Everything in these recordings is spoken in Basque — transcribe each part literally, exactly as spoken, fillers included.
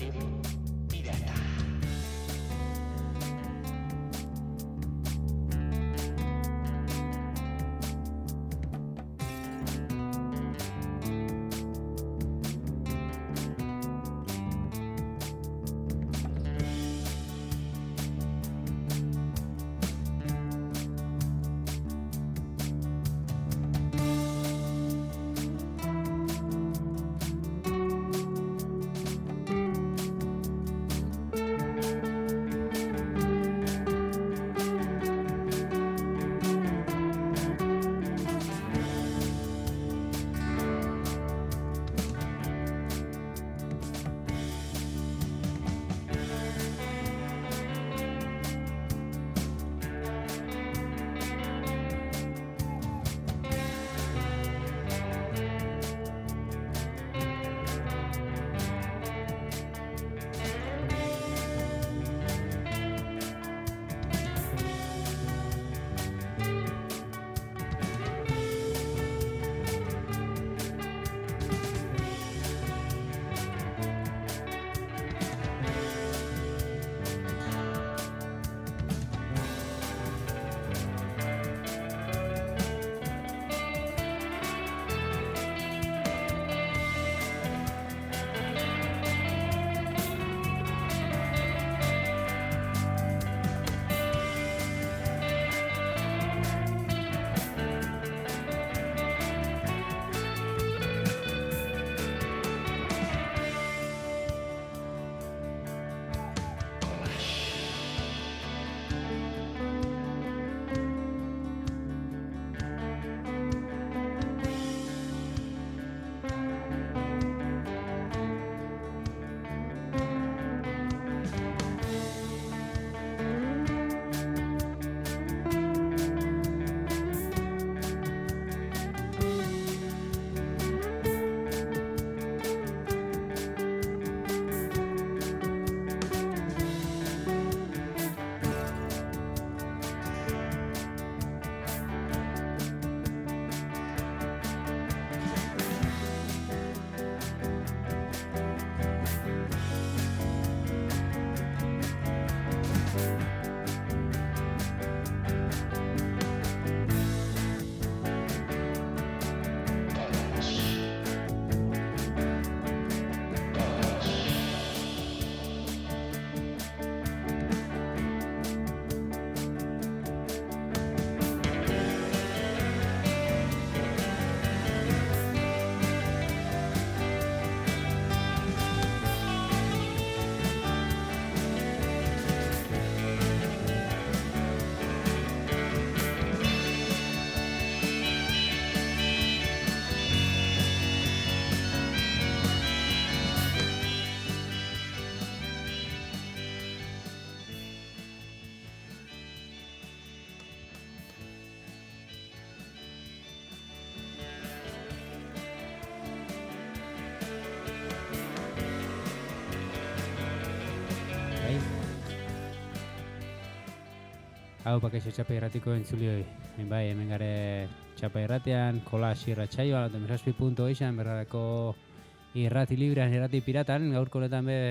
Hau bakaixo txapa irratiko entzulioi. Bai, hemen gare txapa irratean, kolas irratxaioa, domesazpi punto eixan, berrarako irrati librean, irrati piratan, gaurko honetan be,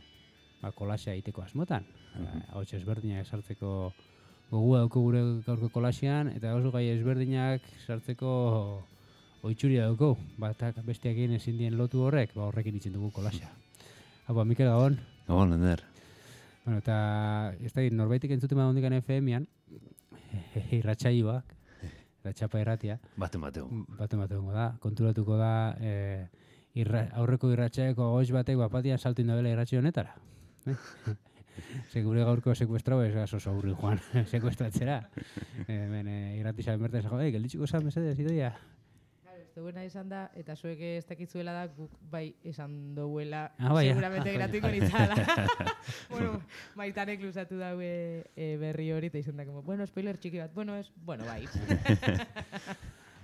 ba, kolasea egiteko asmotan. Hau uh-huh. Ezberdinak sartzeko gogu dauko gure gaurko kolasean, eta oso gai ezberdinak sartzeko oitxuria dauko. Batak besteakin ezin dien lotu horrek, ba horrekin itzen dugu kolasea. Hau, ba, Mikel, gabon? Gabon, Ender. Bueno, eta ez da, norbaitik entzuten bada hondikan F M-an, irratxaioak, irratxapa irratia. Bate mateo. Bate mateo da, konturatuko da, e, irra, aurreko irratxaeko goiz batek bapatian saltu indabela irratxio honetara. Eh? Segure gaurko sekuestrau ez oso aurri joan, sekuestratzera. Hemen e, irratizan bertan zago, ei, gelditxuko zan mesedez, idoia. Zuena izan da, eta zuek ez dakitzuela da, guk bai esan duela, ah, bai, seguramente ah, gratuiko nintzala. Bueno, maitanek luzatu daue e, berri hori, eta izan da, como, bueno, spoiler txiki bat, bueno, ez, bueno, bai.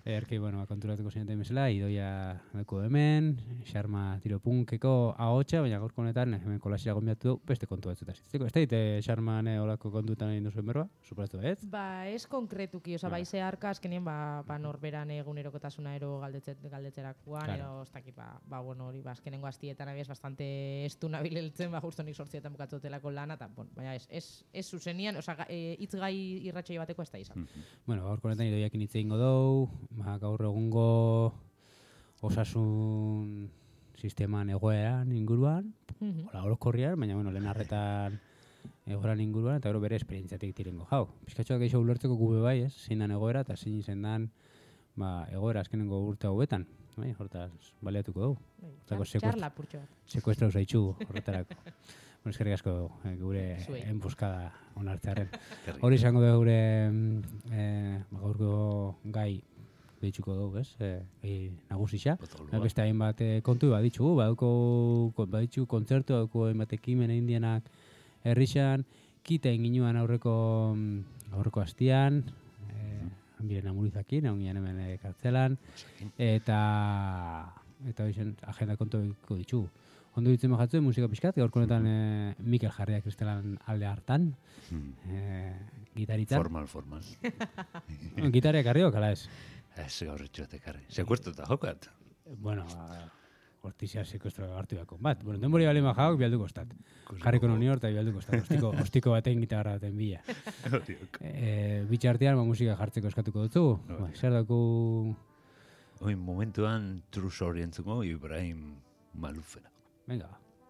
Erki, bueno, konturatuko zineten bezala, Idoia deko hemen, Xarma tiropunkeko ahotsa, baina gaurko honetan hemen kolasira gombiatu du beste kontu batzuta zitzeko. Ez da dite Xarman olako kontutan egin duzuen berba? Suprastu, ez? Ba, ez konkretuki, oza, bai zeharka, azkenien, ba, ba norberan egunerokotasuna ero galdetzet, galdetzerakoan, Claro. ero, ez dakit, ba, ba, bueno, hori, ba, azkenengo aztietan abiaz bastante estu nabileltzen, ba, justo nik sortzietan bukatzotelako lana, eta, bon, baina ez, ez, ez zuzenian, oza, e, hitz gai irratxai bateko ez da izan. Bueno, gaurko honetan Idoiakin hitz egingo dugu, ba, gaur egungo osasun sisteman egoeran inguruan, Mhm. hola orokorrian, baina bueno, lehen arretan egoeran inguruan, eta gero bere esperientziatik tirengo jau. Pizkatxoak gehiago ulertzeko gube bai, ez? Zein dan egoera, eta zein izen dan ba, egoera azkenengo urte hauetan. Bai, hortaz, baliatuko dugu. Bai, Hortako txar- Txarla purtxo bat. Sekuestrau zaitxu horretarako. Bueno, eskerrik asko eh, gure Zuei. enbuskada onartzearen. Eskerrik. Hori izango da gure mm, eh, ba, gaurko gai deitzuko dugu, ez? Eh, gai nagusisa. Potoloa. Ba, beste hainbat eh, kontu baditzu, badauko baditzu kontzertu, badauko hainbat ekimen indienak herrixan, kita inginuan aurreko mm, aurreko astian, eh, biren amurizakin, egon ginen hemen eh, kartzelan, eta eta hoizen agenda kontu ditugu. Ondo ditzen bajatzen musika pixkat, gaurko honetan eh, Mikel Jarria Kristelan alde hartan, Mm. eh, gitaritza. Formal, formal. Gitarriak harriok, ala ez? Ez gaurritxoat ekarri. Sekuestuta jokat. Bueno, ba, hortizia sekuestro hartu dako. Bat, bueno, denbori bali majaok bialduko estat. Jarriko non hor eta bialduko estat. Ostiko, ostiko baten gitarra baten bila. E, bitxartean ba, musika jartzeko eskatuko dutzu. Ba, zer daku... Oin momentuan trus orientzuko Ibrahim Malufena. Venga.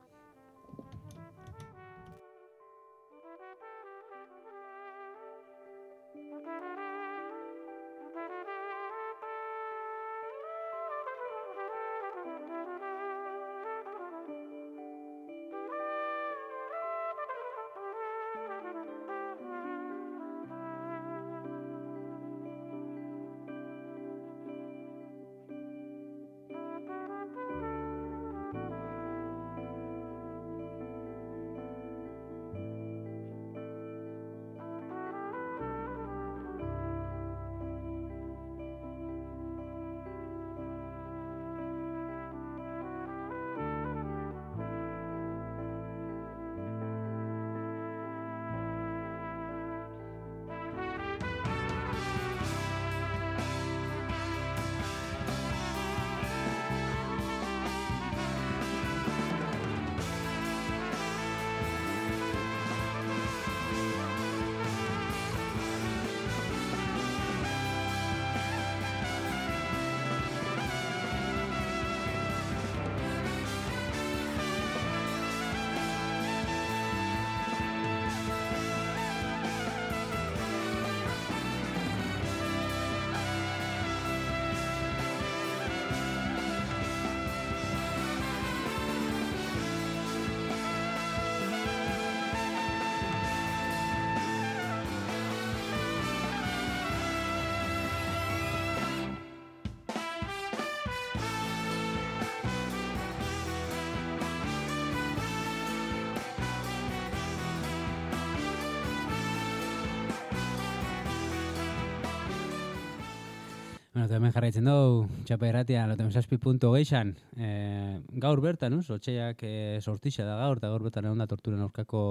Bueno, eta hemen jarraitzen dugu, txapa erratia, loten zazpi punto geixan. E, gaur bertan, uz, otxeak e, sortixa da gaur, eta gaur bertan egon da torturen aurkako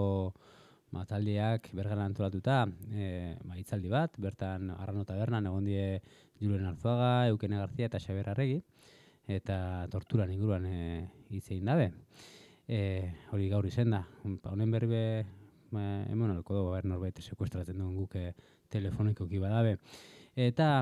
ba, taldeak bergaran antolatuta, e, ba, hitzaldi bat, bertan Arrano Tabernan egon die Julen Arzuaga, Eukene Garzia eta Xabier Arregi, eta torturan inguruan e, hitz egin dabe. E, hori gaur izen da, honen berbe, ba, hemen alko dugu, ber norbait sekuestratzen duen guk e, telefonikoki badabe. Eta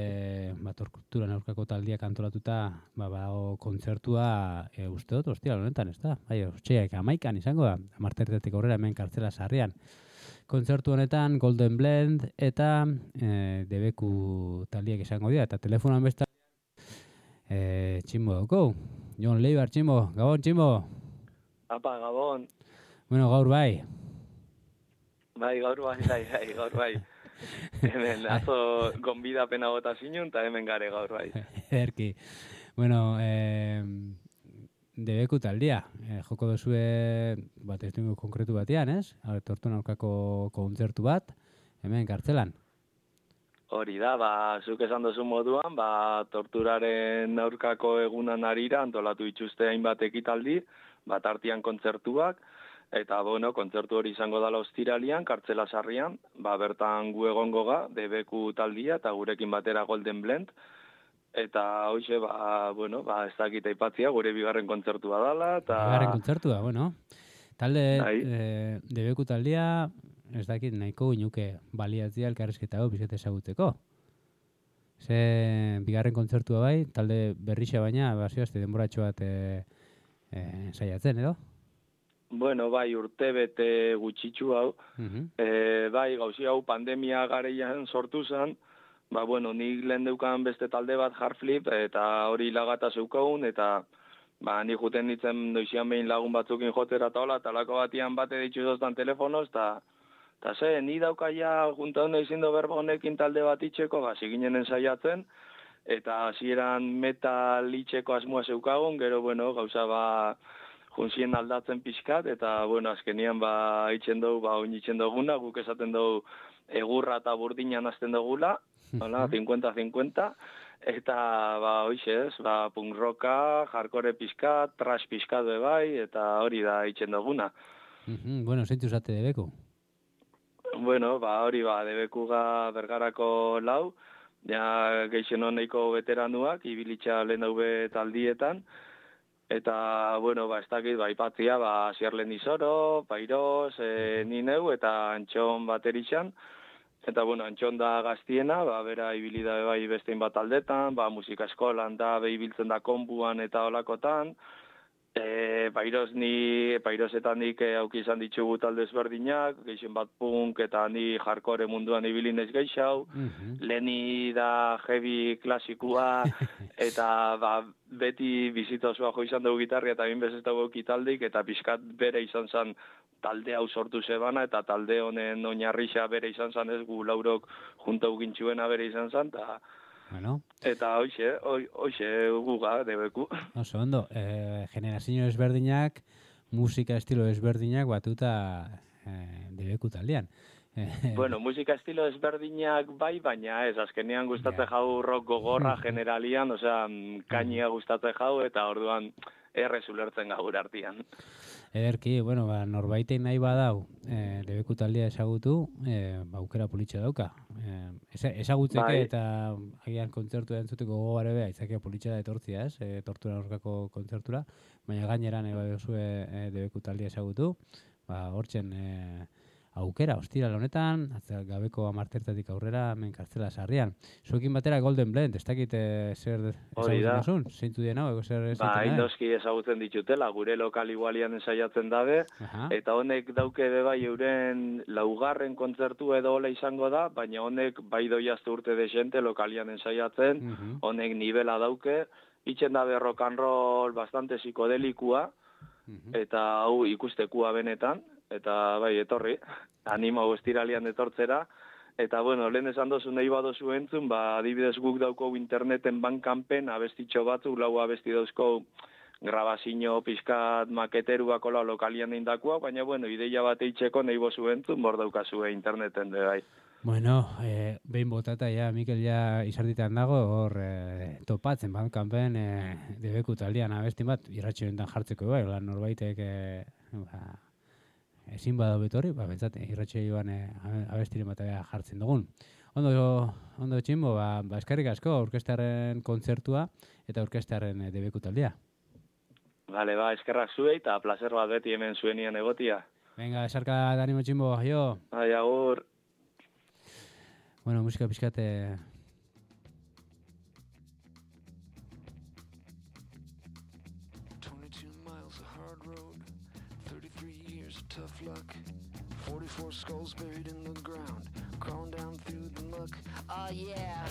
e, ba, torturan aurkako taldiak antolatuta ba, badago kontzertua e, uste dut, ostia, honetan, ez da? Bai, otxeak amaikan izango da, amartertetik aurrera hemen kartzela sarrian. Kontzertu honetan Golden Blend eta e, debeku taldiak izango dira, eta telefonan besta e, tximbo dauko. Jon Leibar, tximbo, Gabon, tximbo. Apa, Gabon. Bueno, gaur bai. Bai, gaur bai, bai, bai, gaur bai. Hemen, atzo gonbidapena bota zinun, eta hemen gare gaur bai. Erki. Bueno, eh, debeku taldia. Eh, joko duzue, bat ez dugu konkretu batean, ez? Tortuan aurkako kontzertu bat, hemen kartzelan. Hori da, ba, zuk esan duzu moduan, ba, torturaren aurkako egunan arira antolatu dituzte hainbat ekitaldi, bat artean kontzertuak, eta, bueno, kontzertu hori izango dala ostiralian, kartzela sarrian, ba, bertan gu egongo ga, debeku taldia, eta gurekin batera Golden Blend, eta hoxe, ba, bueno, ba, ez dakit aipatzia, gure bigarren kontzertua dala, eta... Bigarren kontzertua, bueno. Talde, Bai. eh, debeku taldia, ez dakit nahiko inuke baliatzia elkarrezketa hau bizet ezagutzeko. Ze bigarren kontzertua bai, talde berrixa baina, bazioazte denboratxo bat e, e, saiatzen, edo? Bueno, bai, urte bete gutxitxu hau, Uh-huh. e, bai, gauzi hau pandemia garaian sortu zen, ba, bueno, nik lehen deukan beste talde bat Hardflip, eta hori lagata zeukagun, eta ba, nik juten nintzen noizian behin lagun batzukin jotera eta hola, talako batian bate dituzoztan telefonoz, eta Eta ze, ni daukaia junta hona izindo berba honekin talde bat itxeko, ba, ziginen ensaiatzen, eta hasieran metal itxeko asmoa zeukagun, gero, bueno, gauza ba, junzien aldatzen pixkat, eta, bueno, azkenian ba, itxen dugu, ba, oin itxen duguna, guk esaten dugu egurra eta burdinan azten dugula, hola, cincuenta cincuenta, eta, ba, hoxe ez, ba, punk rocka, hardcore pixkat, trash pixkat be bai, eta hori da itxen duguna. Uh-huh. Bueno, zeintu zate debeku? Bueno, ba, hori ba, debekuga bergarako lau, ja geixen honeiko veteranuak, ibilitza lehen daube taldietan, eta, bueno, ba, ez dakit, ba, ipatzia, ba, Sierlen Izoro, Pairoz, e, ni neu, eta Antxon baterixan, eta, bueno, Antxon da gaztiena, ba, bera ibili da bai bestein bat aldetan, ba, musika eskolan da, behibiltzen da konbuan eta olakotan, E, Pairoz ni, Pairozetan nik e, auki izan ditugu talde ezberdinak, gehien bat punk eta ni hardcore munduan ibili naiz geixau, Uh-huh. Leni da heavy klasikua, eta ba, beti bizita osoa jo izan dugu gitarria eta binbez ez dugu taldik, eta pixkat bere izan zen talde hau sortu zebana, eta talde honen oinarrixa bere izan zen ez, gu laurok junta ugintxuena bere izan zen, eta Bueno. Eta hoxe, hoxe guga, debeku. Oso ondo, eh, generazio ezberdinak, musika estilo ezberdinak batuta eh, debeku taldean. Eh, Bueno, musika estilo ezberdinak bai, baina ez, azkenean gustatzen Ja. jau rock gogorra generalian, osea, kainia gustatzen jau, eta orduan errez ulertzen gaur artian. Ederki, bueno, ba, norbaitein nahi badau, eh, debeku taldea ezagutu, eh, ba, aukera politxe dauka. Eh, eza- ezagutzeke Bai. eta agian kontzertu entzuteko gogoare beha, izakia politxe da etortzia, ez, eh, tortura aurkako kontzertura, baina gaineran eba duzue eh, debeku taldea ezagutu, ba, hortzen eh, aukera, ostiral honetan, atzel gabeko amartertatik aurrera, hemen kartzela sarrian. Zuekin batera Golden Blend, ez dakit eh, zer Hori ezagutzen da. duzun, zeintu dien hau, ego zer Ba, ezagutzen da? indoski ezagutzen ditutela, gure lokal igualian ensaiatzen dabe, Aha. eta honek dauke be bai euren laugarren kontzertu edo hola izango da, baina honek bai doiazte urte desente lokalian ensaiatzen, Mhm. honek nivela dauke, itxen dabe rock and roll bastante psikodelikua, Mhm. eta hau ikustekua benetan, eta bai, etorri, anima estiralian etortzera, eta bueno, lehen esan dozu nahi badozu entzun, ba, adibidez guk dauko interneten bankanpen abestitxo batzuk, lau abesti dauzko grabazio pizkat maketeruak ola lokalian eindakua, baina bueno, ideia bat eitzeko nahi bozu entzun, bor daukazue interneten de bai. Bueno, eh, behin botata ja, Mikel ja izarditan dago, hor eh, topatzen bankanpen eh, debeku taldean abestin bat, irratxo enten jartzeko bai, hola norbaitek eh, ba, ezin bada betorri, ba, bentsat, irratxo joan eh, abestiren bat eh, jartzen dugun. Ondo, ondo txinbo, ba, ba eskerrik asko, orkestraren kontzertua eta orkestraren eh, debeku taldea. Vale, ba, eskerrak zuei, eta placer bat beti hemen zuenian egotia. Venga, esarka da animo txinbo, jo. Bai, agur. Bueno, musika pixkate... twenty-two miles of hard road, thirty-three years of tough luck, forty-four skulls buried in the ground, crawling down through the muck. Oh yeah.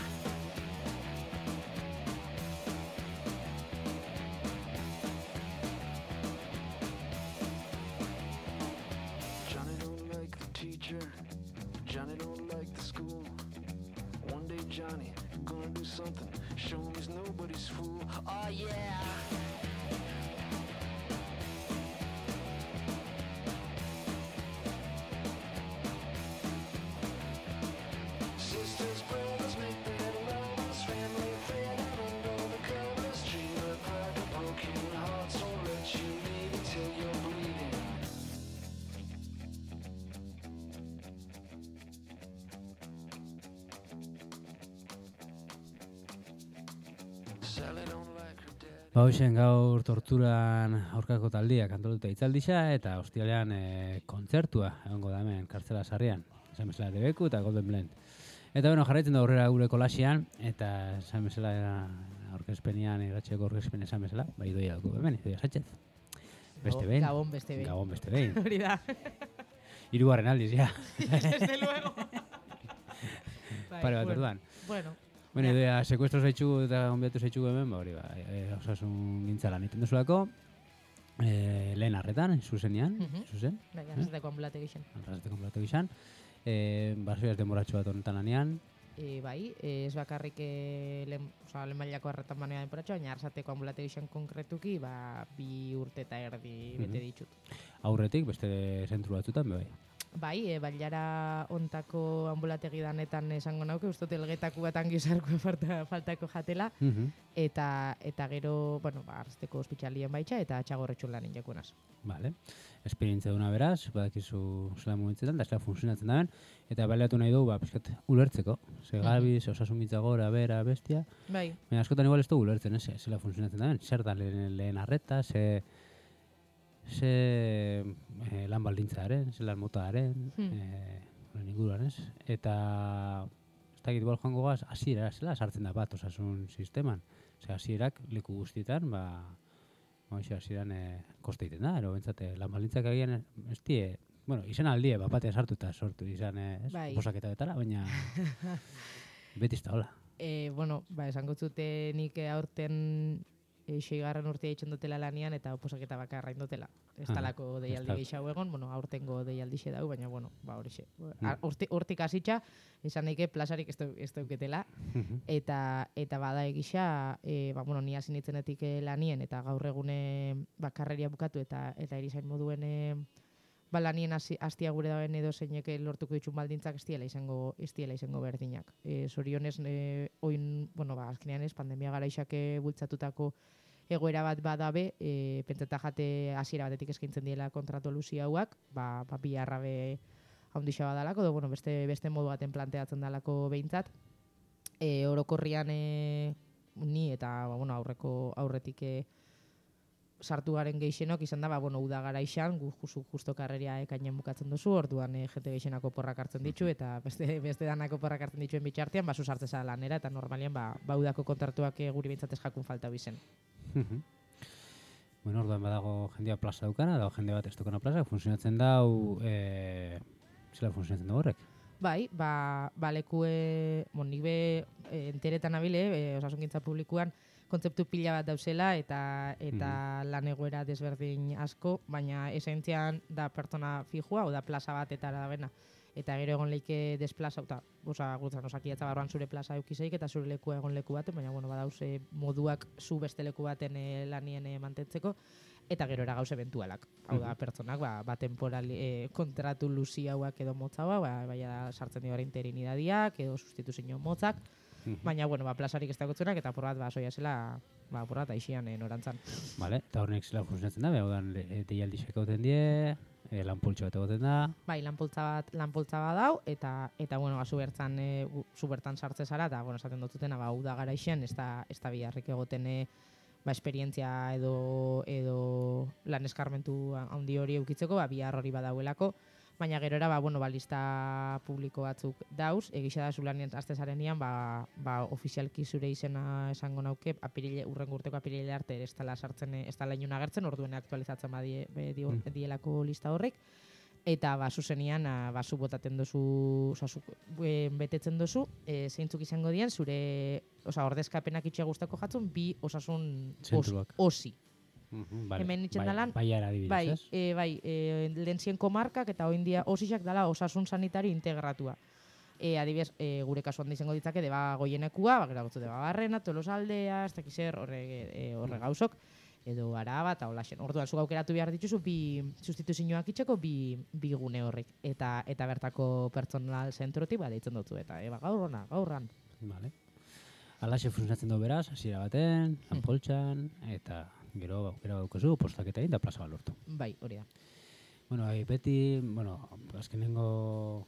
Johnny don't like the teacher, Johnny don't like the school. One day Johnny gonna do something, show him he's nobody's fool. Oh yeah. Sisters, brothers, Sally don't like her dad. Ba, hoxen gaur torturan aurkako taldiak antolatuta itzaldisa eta ostialean e, kontzertua egongo da hemen kartzela sarrian. Esan bezala Debeku eta Golden Blend. Eta bueno, jarraitzen da aurrera gure kolasian eta esan bezala aurkezpenian, irratxeko aurkezpen esan bezala, ba Idoia dugu hemen, Idoia Sánchez. Beste behin. Gabon beste behin. Gabon beste behin. Hori da. Hirugarren aldiz, ja. Desde luego. Bai, Pare bat bueno, orduan. Bueno, Bueno, Idoia, sekuestro zaitxu eta gonbiatu zaitxu hemen, ba hori ba, e, osasun gintza lan iten duzulako, e, lehen arretan, zuzenean, Mhm. zuzen, bai, arrasateko ambulate gixen. arrasateko konplatu gizan, e, basoiaz demoratxo bat honetan lanean, E, bai, e, ez bakarrik e, lehen, oza, lehen mailako arretan banean denporatxo, baina arrasateko ambulate gixen konkretuki, ba, bi urte eta erdi bete Mhm. ditut. aurretik beste zentru batzutan, be bai. Bai, e, bailara ontako ambulategi danetan esango nauke, ustot elgetako bat angizarko falta, faltako jatela, Mhm. eta eta gero, bueno, ba, arrasteko ospitalien baitxa, eta txagorretxun lanin jakunaz. Vale. Esperientzia duna beraz, badakizu zela momentetan, da zela funtzionatzen daben, eta baleatu nahi dugu, ba, pixkat, ulertzeko. Ze gabiz, osasungintza gora, bera, bestia, Bai, baina askotan igual ez dugu ulertzen, ez, zela funtzionatzen daben, zer da lehen, lehen arreta, ze, ze eh, lan baldintzaren, ze lan motaren, Hmm. eh, horren inguruan, ez? Eta, ez dakit igual joango gaz, hasiera, zela sartzen da bat osasun sisteman. Ze hasierak leku guztietan, ba, Hoxe, hasieran e, koste egiten da, ero bentsate, lan baldintzak agian ez die, bueno, izan aldie, bat batean sartu eta sortu izan, e, ez, Bai. posaketa betala, baina beti ez da hola. e, bueno, ba, esango zute nik aurten e, seigarren urtea itxen dutela lanian eta oposaketa bakarra indotela. Ez Ah, talako ez deialdi da- gehiago egon, bueno, aurtengo deialdixe dau, baina, bueno, ba, horixe. Mm. Urti, urtik hasitxa, esan naike plazarik ez dau- ez dauketela, eta eta bada egisa, e, ba, bueno, ni hasi nitzenetik eh, lanien, eta gaur egune bakarreria bukatu, eta eta erizain moduen e, ba, lanien hasi- hastia gure dauen edo zeinek lortuko ditun baldintzak ez diela izango, ez diela izango berdinak. E, zorionez, e, oin, bueno, ba, azkenean ez, pandemia garaixak e, bultzatutako egoera bat badabe, e, pentsata jate hasiera batetik eskaintzen diela kontratu luzi hauak, ba, ba bi arrabe haundixa badalako, edo, bueno, beste, beste modu baten planteatzen dalako behintzat. E, orokorrian e, ni eta ba, bueno, aurreko aurretik e, sartu garen geixenok izan da, ba, bueno, uda garaixan, gu justu, justo karreria ekainen bukatzen duzu, orduan e, jente geixenako porrak hartzen ditu, eta beste, beste danako porrak hartzen dituen bitxartean, ba, sartzen zara lanera, eta normalien, ba, ba udako kontratuak e, guri bintzatez jakun falta bizen. Bueno, orduan badago jendea plaza daukana, dago jende bat ez dukana plaza, funtzionatzen dau, e, zela funtzionatzen da horrek? Bai, ba, ba lekue, bon, nik be e, enteretan abile, e, osasungintza publikuan, kontzeptu pila bat dauzela eta eta lan egoera desberdin asko, baina esentzian da pertsona fijua, o da plaza bat eta da bena. Eta gero egon leike desplaza, eta, oza, gutzen, osakiatza barruan zure plaza eukizeik, eta zure leku egon leku baten, baina, bueno, badauz e, moduak zu beste leku baten e, lanien e, mantentzeko, eta gero era gauze eventualak. Hau da, pertsonak, ba, ba temporal, e, kontratu luzi hauak edo motza hau, ba, baina sartzen dira interinidadiak, edo sustituzio motzak, baina, bueno, ba, plazarik ez dakotzunak, eta porrat, ba, soia zela, ba, porrat, aixian e, norantzan. Vale, eta hornek zela funtzionatzen da, behar dan deialdixek gauten die, e, lanpultxo bat egoten da. Bai, lanpoltza bat, lanpoltza bat dau, eta, eta bueno, ba, zu bertan, e, zu bertan sartze zara, eta, bueno, esaten dututena, ba, uda garaixen, ez da, ez da biharrik egoten, e, ba, esperientzia edo, edo lan eskarmentu handi hori eukitzeko, ba, bihar hori badauelako, baina gerora, ba, bueno, ba, lista publiko batzuk dauz, egisa da zulanien azte zarenean, ba, ba, ofizialki zure izena esango nauke, apirile, urren urteko apirile arte ez dela sartzen, ez dela inun agertzen, orduen aktualizatzen badie, be, dio, Mm. dielako lista horrek, eta ba, zuzenian, a, ba, zu botaten dozu, oza, zu, e, betetzen dozu, e, zeintzuk izango dian, zure, oza, ordezkapenak itxe guztako jatzun, bi osasun os, Zentruak. osi. Mhm, vale. Hemen itxen Bai- dalan, Baiara adibidez, Bai, ez? e, bai, e, lentzien komarkak eta oindia osixak dala osasun sanitario integratua. E, adibidez, e, gure kasuan da izango ditzake deba goienekua, ba, gero gotzu deba barrena, tolosaldea, ez dakiz zer, horre, e, horre gauzok, edo araba eta holaxen. Orduan, zuk aukeratu behar dituzu bi sustituzioak itxeko bi, bi gune horrek. Eta eta bertako pertsonal zentrotik ba, deitzen dutzu. Eta e, ba, gaur hona, gaurran. Vale. Alaxe funtzionatzen du beraz, hasiera baten, lanpoltxan, eta gero aukera daukazu postaketa egin da plaza bat lortu. Bai, hori da. Bueno, bai, beti, bueno, azkenengo,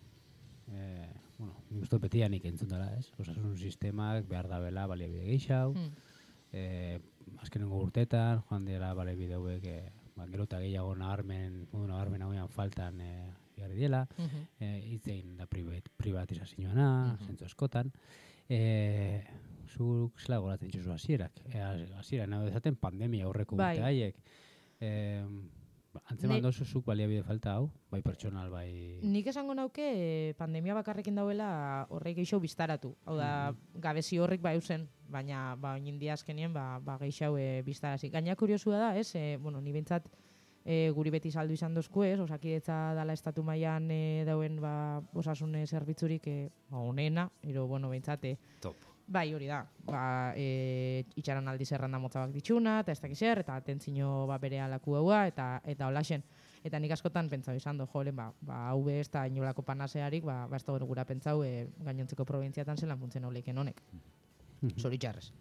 eh, bueno, nik uste beti anik entzun dara, ez? Osasun sistemak behar da bela baliabide gehiago, Hmm. e, azkenengo urtetan, joan dira bale bideuek, e, ba, gero eta gehiago nabarmen, modu nabarmen hauean faltan e, jarri diela, Mhm. e, itzein da privat, privatizazioana, Mhm. zentzu askotan. E, zuk zela goratzen txuzu hasierak. E, hasierak nago dezaten pandemia aurreko Bai. urte haiek. E, antzeman Ne- dozu zuk baliabide falta hau, bai pertsonal, bai... Nik esango nauke eh, pandemia bakarrekin dauela horrek geixo biztaratu. Hau da, gabezi horrek bai zen, baina ba, oin india azkenien ba, ba geixau e, biztarazi. Gaina kuriosua da, ez, e, bueno, ni bentsat e, guri beti saldu izan dozku ez, osakidetza dala estatu mailan e, dauen ba, osasune zerbitzurik e, ba, onena, ero, bueno, bentsat, e, Top. bai, hori da. Ba, e, itxaran aldi zerranda motzabak ditxuna, eta ez dakiz zer, eta atentzino ba, bere alaku haua, eta eta holaxen. Eta nik askotan pentsau izan do, jolen, ba, ba, hau be ez da inolako panasearik, ba, ba ez da gura pentsau e, gainontzeko probintziatan zelan funtzen hauleiken honek. Zoritxarrez.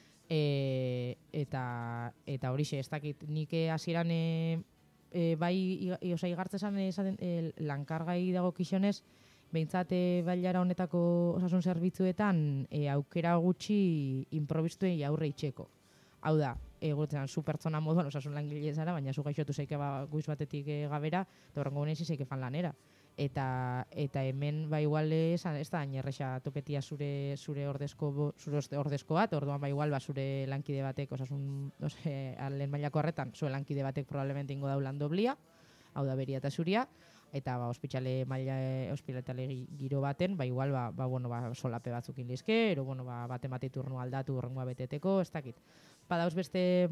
E, eta eta horixe, ez dakit, nik eh, hasieran e, e, bai, i- i- osea, igartzezan esaten e, lankargai dago kixonez, behintzat e, bailara honetako osasun zerbitzuetan e, aukera gutxi improbistuei aurre itxeko. Hau da, egotzen zu pertsona moduan osasun langile zara, baina zu gaixotu zeike ba, guiz batetik e, gabera, eta horrengo gunean zeike fan lanera. Eta eta hemen ba igual ez ez da hain erresa topetia zure zure ordezko bo- zure orde- ordezko bat, orduan ba igual ba zure lankide batek osasun, ose, lehen mailako horretan, zure lankide batek probablemente ingo dau lan doblia, hau da beria eta zuria, eta ba ospitale maila e, ospitale gi- giro baten, ba igual ba, ba bueno, ba solape batzuk inlizke, ero bueno, ba bate mate turno aldatu urrengoa beteteko, ez dakit. Badauz beste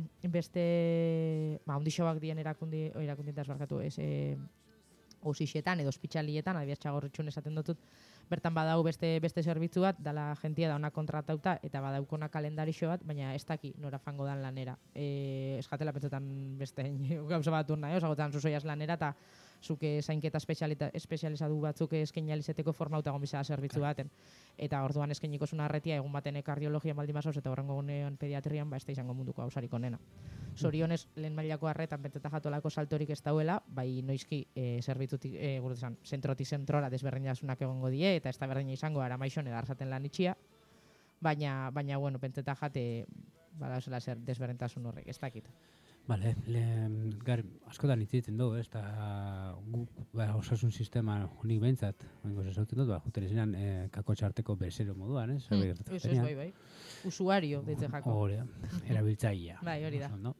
beste ba ondixoak dien erakundi erakundientas barkatu, ez e, osixetan edo ospitalietan, adibidez Txagorritxun esaten dutut, bertan badau beste beste zerbitzu bat, dala jentia da ona kontratauta eta badaukona kalendarixo bat, baina ez daki nora fango dan lanera. E, eskatela pentsetan beste gauza bat urna, osagotan zuzoiaz lanera eta zuke zainketa espezializatu batzuk eskaini alizeteko formauta egon bizara zerbitzu baten. Eta orduan eskainiko zuna arretia egun baten kardiologia baldin bazauz eta horrengo gunean pediatrian ba ez da izango munduko gauzarik onena. Zorionez, lehen mailako arretan pentseta jatolako saltorik ez dauela, bai noizki e, zerbitzutik, e, gure esan, zentrotik zentrora desberdinasunak egongo die, eta ez da berdina izango aramaixon edarzaten lan itxia, baina, baina bueno, pentseta jate, bada zela zer desberdintasun horrek, ez dakit. Vale, le, gar, askotan hitz egiten dugu, ez, eta guk ba, osasun sistema unik behintzat, oingoz esauten dut, ba, juten ezinan e, kako txarteko bezero moduan, ez? Hmm, Zerbait ez, gertatzen ez, bai, bai. Usuario, deitze jako. Hore, erabiltzailea. Bai, hori da. Oso ondo.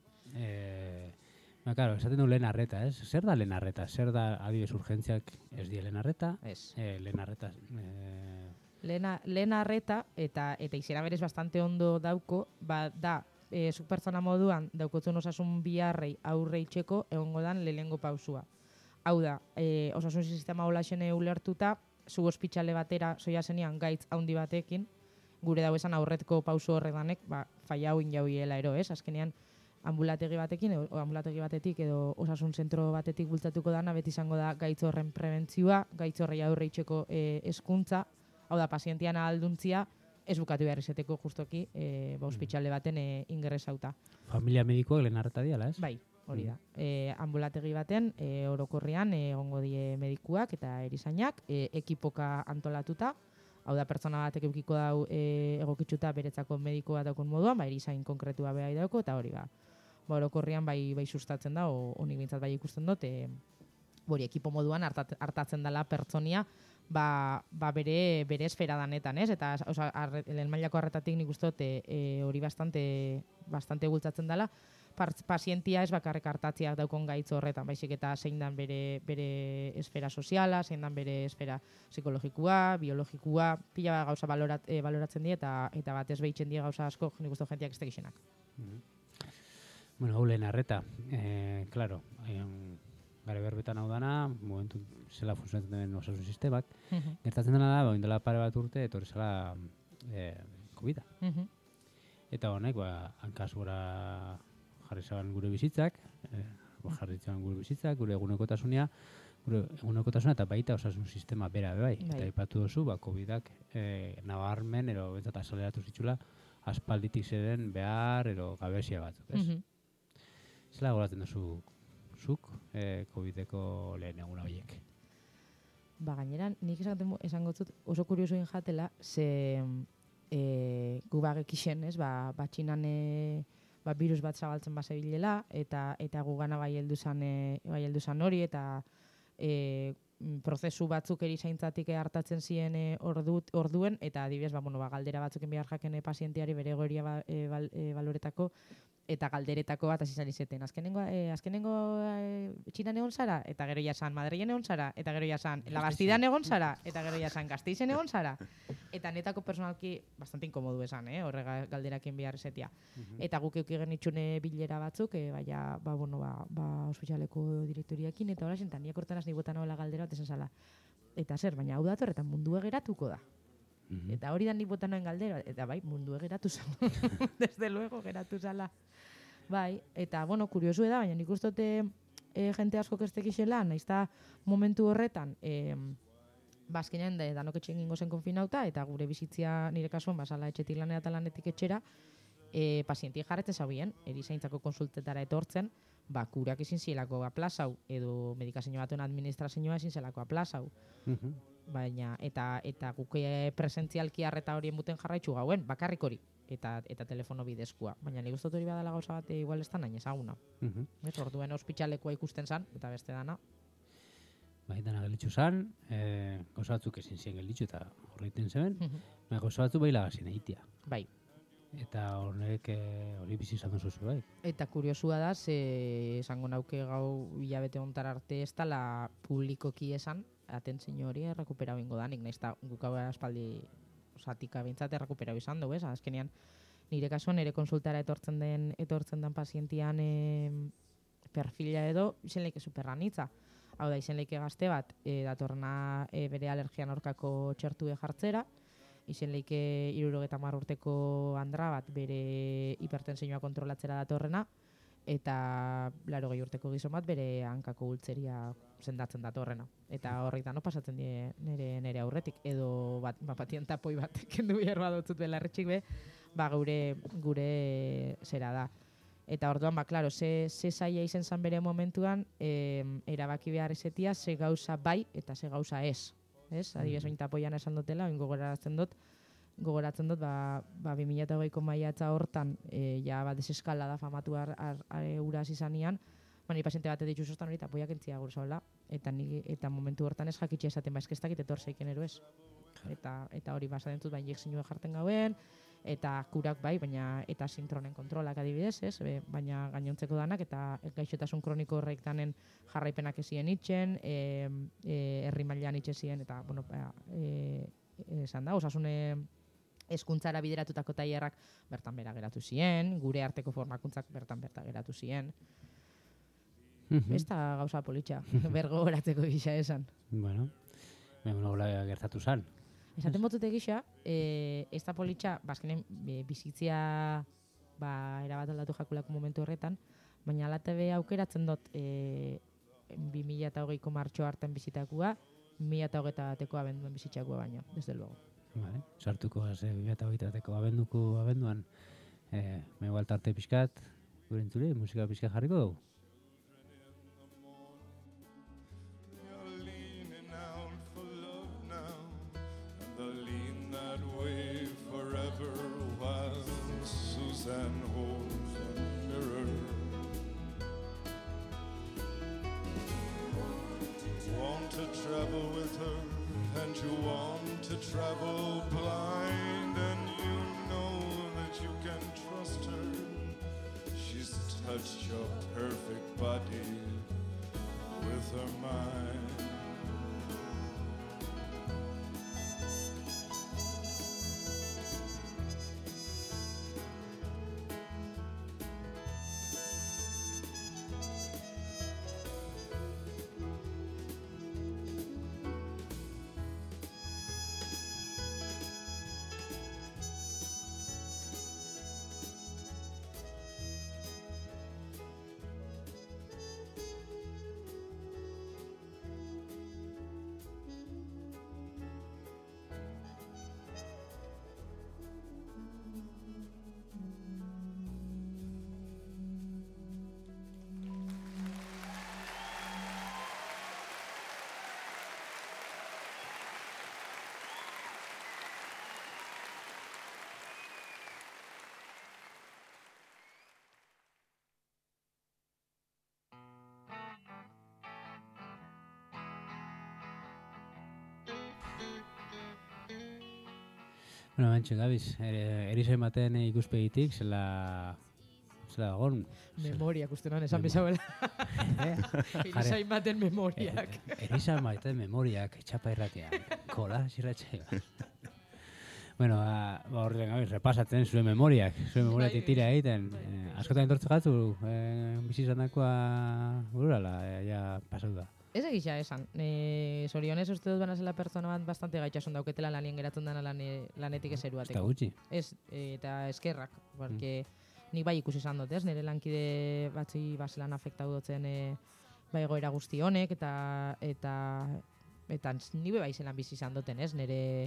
Eh, ba, claro, esaten du lehen arreta, ez? Zer da lehen arreta? Zer da, adibidez, urgentziak ez die lehen arreta? Ez. Eh, lehen arreta... Eh, Lehena, lehen arreta, eta eta izera berez bastante ondo dauko, ba, da, e, zuk pertsona moduan daukotzen osasun biharrei aurre itxeko egongo dan lehengo pausua. Hau da, e, osasun sistema holaxene ulertuta, zu ospitale batera soia zenian gaitz haundi batekin, gure dau esan aurretko pausu horredanek, ba, faia hauin jauiela ero, ez? Azkenean, ambulategi batekin, edo ambulategi batetik edo osasun zentro batetik bultzatuko dana, beti izango da gaitz horren prebentzioa, gaitz horrei aurre itxeko e, eskuntza, hau da, pazientian ahalduntzia, ez bukatu behar izeteko justoki e, ba, ospitale baten e, ingresauta. familia medikoak lehen arreta diala, ez? Bai, hori da. E, ambulategi baten, e, orokorrean e, egongo die medikuak eta erizainak, e, ekipoka antolatuta, hau da, pertsona batek eukiko dau e, egokitzuta beretzako medikoa daukun moduan, ba, erizain konkretua behar dauko, eta hori ba, ba orokorrean bai, bai sustatzen da, o, honik bintzat bai ikusten dut, e, hori ekipo moduan hartat, hartatzen dela pertsonia, ba, ba bere, bere esfera danetan, ez? Eta oza, arre, lehen mailako harretatik nik uste dut e, e, hori bastante, bastante bultzatzen dela, pazientia ez bakarrik hartatziak daukon gaitz horretan, baizik eta zein dan bere, bere esfera soziala, zein dan bere esfera psikologikoa, biologikoa, pila gauza balorat, e, baloratzen die eta eta batez behitzen die gauza asko, nik uste dut jentiak ez tekixenak. Bueno, hau lehen arreta, eh, claro, eh, gare berbetan hau dana, momentu zela funtzionatzen den osasun sistemak, gertatzen dena da, ba, indela pare bat urte, etorri zela eh, COVID-a. Eta honek, ba, hankasgora jarri zaban gure bizitzak, eh, ba, jarri zaban gure bizitzak, gure egunekotasunia, gure egunekotasuna eta baita osasun sistema bera be bai. Bai. Eta aipatu duzu, ba, COVIDak eh, nabarmen, ero bentsat azaleratu zitxula, aspalditik zeden behar, ero gabezia batzuk, ez? Zela goratzen duzu zuk eh, COVIDeko lehen egun horiek? Ba, gainera, nik esaten, esango zut oso kuriosoin jatela, ze e, gu bagekixen, ez, ba, ba Txinan e, ba, virus bat zabaltzen basebilela, eta eta gugana bai heldu zan, e, bai heldu zan hori, eta e, prozesu batzuk erizaintzatik hartatzen ziren e, ordu, orduen, eta adibidez, ba, bueno, ba, galdera batzuken behar jaken e, pazienteari bere egoeria ba, e, bal, e, baloretako, eta galderetako bat hasi izeten. Azkenengo, e, azkenengo e, Txinan egon zara, eta gero jasan Madrilen egon zara, eta gero jasan Labastidan egon zara, eta gero jasan Gasteizen egon zara. Eta netako personalki bastante inkomodu esan, eh, horre galderakin behar esetia. Uh-huh. Eta guk euki genitxune bilera batzuk, e, baina, ba, bueno, ba, ba ospitaleko direktoriakin, eta hola zintan, niak hortan azni botan hola galdera bat esan zala. Eta zer, baina hau dator, eta mundu egeratuko da. Uh-huh. Eta hori da nik botan noen galdera, eta bai, mundu egeratu zala. Desde luego, geratu zala. Bai, eta, bueno, kuriosu da, baina nik ustote e, jente asko kestekixela, nahiz da momentu horretan, e, bazkenean da, danok etxen gingo zen konfinauta, eta gure bizitzia nire kasuan, basala etxetik lanera eta lanetik etxera, e, pazientik jarretzen zaubien, erizaintzako konsultetara etortzen, ba, kurak ezin zielako aplazau, edo medikazio batuen administrazioa ezin zelako aplazau. Uh-huh. Baina, eta, eta guke presentzialki harreta horien buten jarraitzu gauen, bakarrik hori. Eta, eta telefono bidezkoa. Baina nik uste hori badala gauza bat igual ez da nahi ezaguna. Uh-huh. Ez, orduen ospitalekoa ikusten zan, eta beste dana. Bai, dana gelitzu zan, e, gauza batzuk ezin ziren gelitzu eta horreiten zeben, uh-huh. Baina gauza batzuk bai lagazien egitea. Bai. Eta horrek hori bizi izan duzu bai. Eta kuriosua da, ze esango nauke gau hilabete hontar arte ez dala publikoki esan, atentzio hori errekupera bingo danik, nahiz da guk hau aspaldi osatika bintzat errekupera izan dugu, ez? Azkenean nire kasuan nire konsultara etortzen den etortzen den pazientian e, perfila edo izen leike superranitza. Hau da, izen leike gazte bat e, datorna e, bere alergian aurkako txertue jartzera, izen leike hirurogeta hamar urteko andra bat bere hipertensioa kontrolatzera datorrena, eta laurogei urteko gizon bat bere hankako ultzeria sendatzen datorrena. Eta horrek da no pasatzen die nire nire aurretik edo bat ba patienta poi bat kendu behar badotzut belarretxik be, ba gure gure zera da. Eta orduan ba claro, ze ze saia izen zan bere momentuan, eh, erabaki behar esetia ze gauza bai eta ze gauza ez. Ez? Adibidez, oin tapoian esan dutela, oin gogoratzen dut, gogoratzen dut, ba, ba bi mila hogeiko maiatza hortan, e, ja, ba, deseskalada famatu ar, ar, ar, uraz izanian, ba, nire paziente bat editzu zoztan hori tapoiak entzia gure eta, ni, eta momentu hortan ez jakitxe esaten, ba, eskeztak etor zeiken ero ez. Eta, eta hori basaten dut, ba, injekzioa jarten gauen, eta kurak bai, baina eta sintronen kontrolak adibidez, ez? Be, baina gainontzeko danak, eta gaixotasun kroniko horrek danen jarraipenak ezien itxen, e, e, herri mailan itxe zien, eta, bueno, ba, e, esan da, osasune hezkuntzara bideratutako tailerrak bertan bera geratu ziren, gure arteko formakuntzak bertan berta geratu ziren. Mm-hmm. Ez da gauza politxa, bergo horatzeko gisa esan. Bueno, nola gertatu zan. Esaten botute gisa, e, ez da politxa, bazkenen e, bizitzia ba, erabat aldatu jakulako momentu horretan, baina alatebe aukeratzen dut e, bi mila hogeiko martxo hartan bizitakua, bi mila hogeita bateko abenduen bizitzakua baino, desde luego. Vale, sartuko ze bi mila hogeita bateko abenduko abenduan, e, megual tarte pixkat, gure entzule, musika pixkat jarriko dugu. And holds a mirror. Want to travel with her, and you want to travel blind, and you know that you can trust her. She's touched your perfect body with her mind. Bueno, bantxe, gabiz, erizain baten ikuspegitik, zela... Zela dagoen... Memoriak uste noan, esan bezauela. Erizain baten memoriak. Erizain baten memoriak, txapa irratian. Kola, zirratxaio. Bueno, ba, horretan gabiz, repasatzen zure memoriak. Zure memoriatik tira egiten. Eh, askotan entortze gatu, eh, bizizandakoa bururala, eh, ja pasau da. Ez egisa esan. E, Zorionez uste dut bana zela pertsona bat bastante gaitxasun dauketela lanien geratzen dana lan, lanetik ezeru Ez da bateko. gutxi. Ez, e, eta eskerrak, porque nik bai ikusi izan dut, ez? Nire lankide batzi baselan afektau dutzen e, bai goera guzti honek, eta eta eta ni bai zelan bizi izan duten, ez? Nire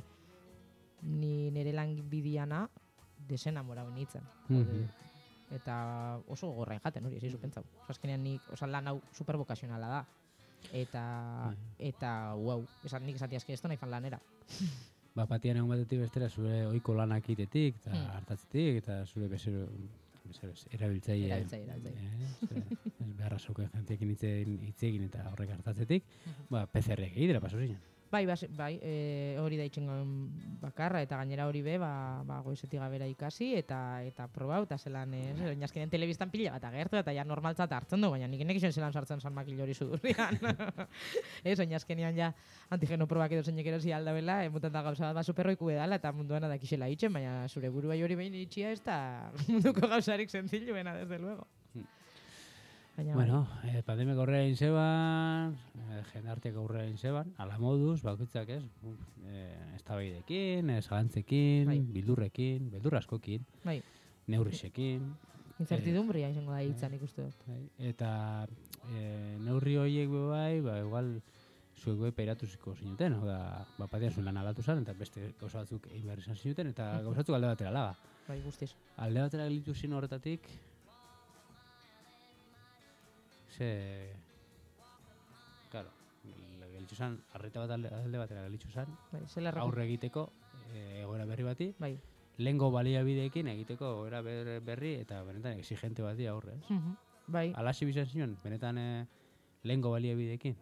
ni nire lan bidiana desenamorau nintzen. Mhm. Eta oso gogorrain jaten hori, ez izu pentsau. Azkenean nik, oza, lan hau supervokazionala da. Eta, eta, wow, esan nik esati azken ez nahi fan lanera. Ba, patian egun batetik bestera zure oiko lanak itetik, eta Hmm. hartatzetik, eta zure bezero, bezero erabiltzaile. Erabiltzaile, erabiltzaile. Eh, ez beharra zauke jenteekin hitzekin eta horrek hartatzetik, ba, P C R-ek egitera paso zinen. Bai, bas, bai, e, hori da itxengoen bakarra, eta gainera hori be, ba, ba goizetik gabera ikasi, eta eta probau, eta zelan, ez, oinazkenen telebistan pila bat agertu, eta ja normaltzat hartzen du, baina nik nekizuen zelan sartzen San Makil hori sudurrian. Ez, oinazkenean ja antigeno probak edo zeinek erosi aldabela, emutan da gauza bat, ba, superroiku edala, eta munduana dakixela itxen, baina zure buru bai hori behin itxia ez da munduko gauzarik zenziluena, desde luego. Baina, Bueno, eh, pandemiak aurrera egin zeban, eh, jendartiak aurrera egin zeban, ala moduz, bakoitzak ez, eh, eztabaidekin, eh, zalantzekin, Bai. bildurrekin, beldur askokin, bai, neurrixekin, incertidumbria izango da hitzan ikuste dut. bai, eta eh, neurri horiek be bai, ba, igual zuek bai peiratuziko zinuten, hau da, ba, patian zuen lan aldatu zen, eta beste gauza batzuk egin behar izan zinuten, eta gauzatzuk alde batera laga. Bai, guztiz. Alde batera gelitu zin horretatik, ze... Claro, gelitzu zan, arreta bat alde, alde batera gelitzu zan, Bai, zela erraku- aurre egiteko e, egoera berri bati, Bai. lehengo baliabideekin egiteko egoera ber- berri eta benetan exigente bati aurre, ez? Mhm. Bai, Alaxi bizan zion, benetan e, lehengo baliabideekin.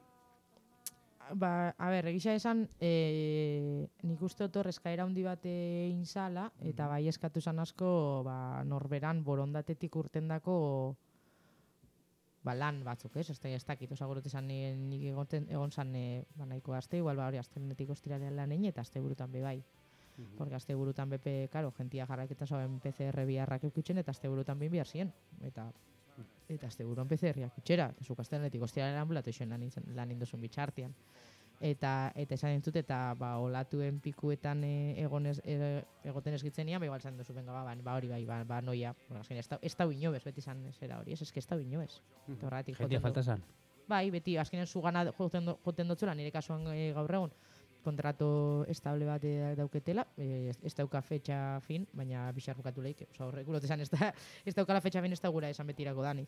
ba, a ber, egisa esan, e, nik uste otor eskaera handi bat egin zala, eta bai eskatu zan asko, ba, norberan borondatetik urtendako ba, lan batzuk, ez? Ez da, ez dakit, osagurut esan ni- nik egoten, egon zan e, ba, nahiko aste, igual ba hori astenetik ostiralean lan egin, eta aste burutan be bai. Porque aste burutan bepe, karo, jentia jarraketa zauen P C R biharrak eukitzen, eta aste burutan bin bihar ziren. Eta eta aste buruan P C R-ak itxera, eta zuk astenetik ostiralean ambulatu izan lan, intzen- lan indozun bitxartian. Eta eta esan dintut, eta ba, olatuen pikuetan e, egonez, e, egoten esgitzenian, ba, igual zan duzu, benga, ba, ba, hori bai, ba, ba noia, bueno, azken, ez da, ez da inobez, beti zan zera hori, ez, ez que ez da inobez. Eta horregatik Jentia joten falta du. zan. Bai, beti, azkenen zugana joten, do- joten dotzula, nire kasuan e, gaur egun, kontrato estable bat e, dauketela, e, ez, ez dauka fetxa fin, baina bixar bukatu lehik, oza, horrek urot esan, ez, da, ez daukala fetxa fin, ez da gura esan betirako danik.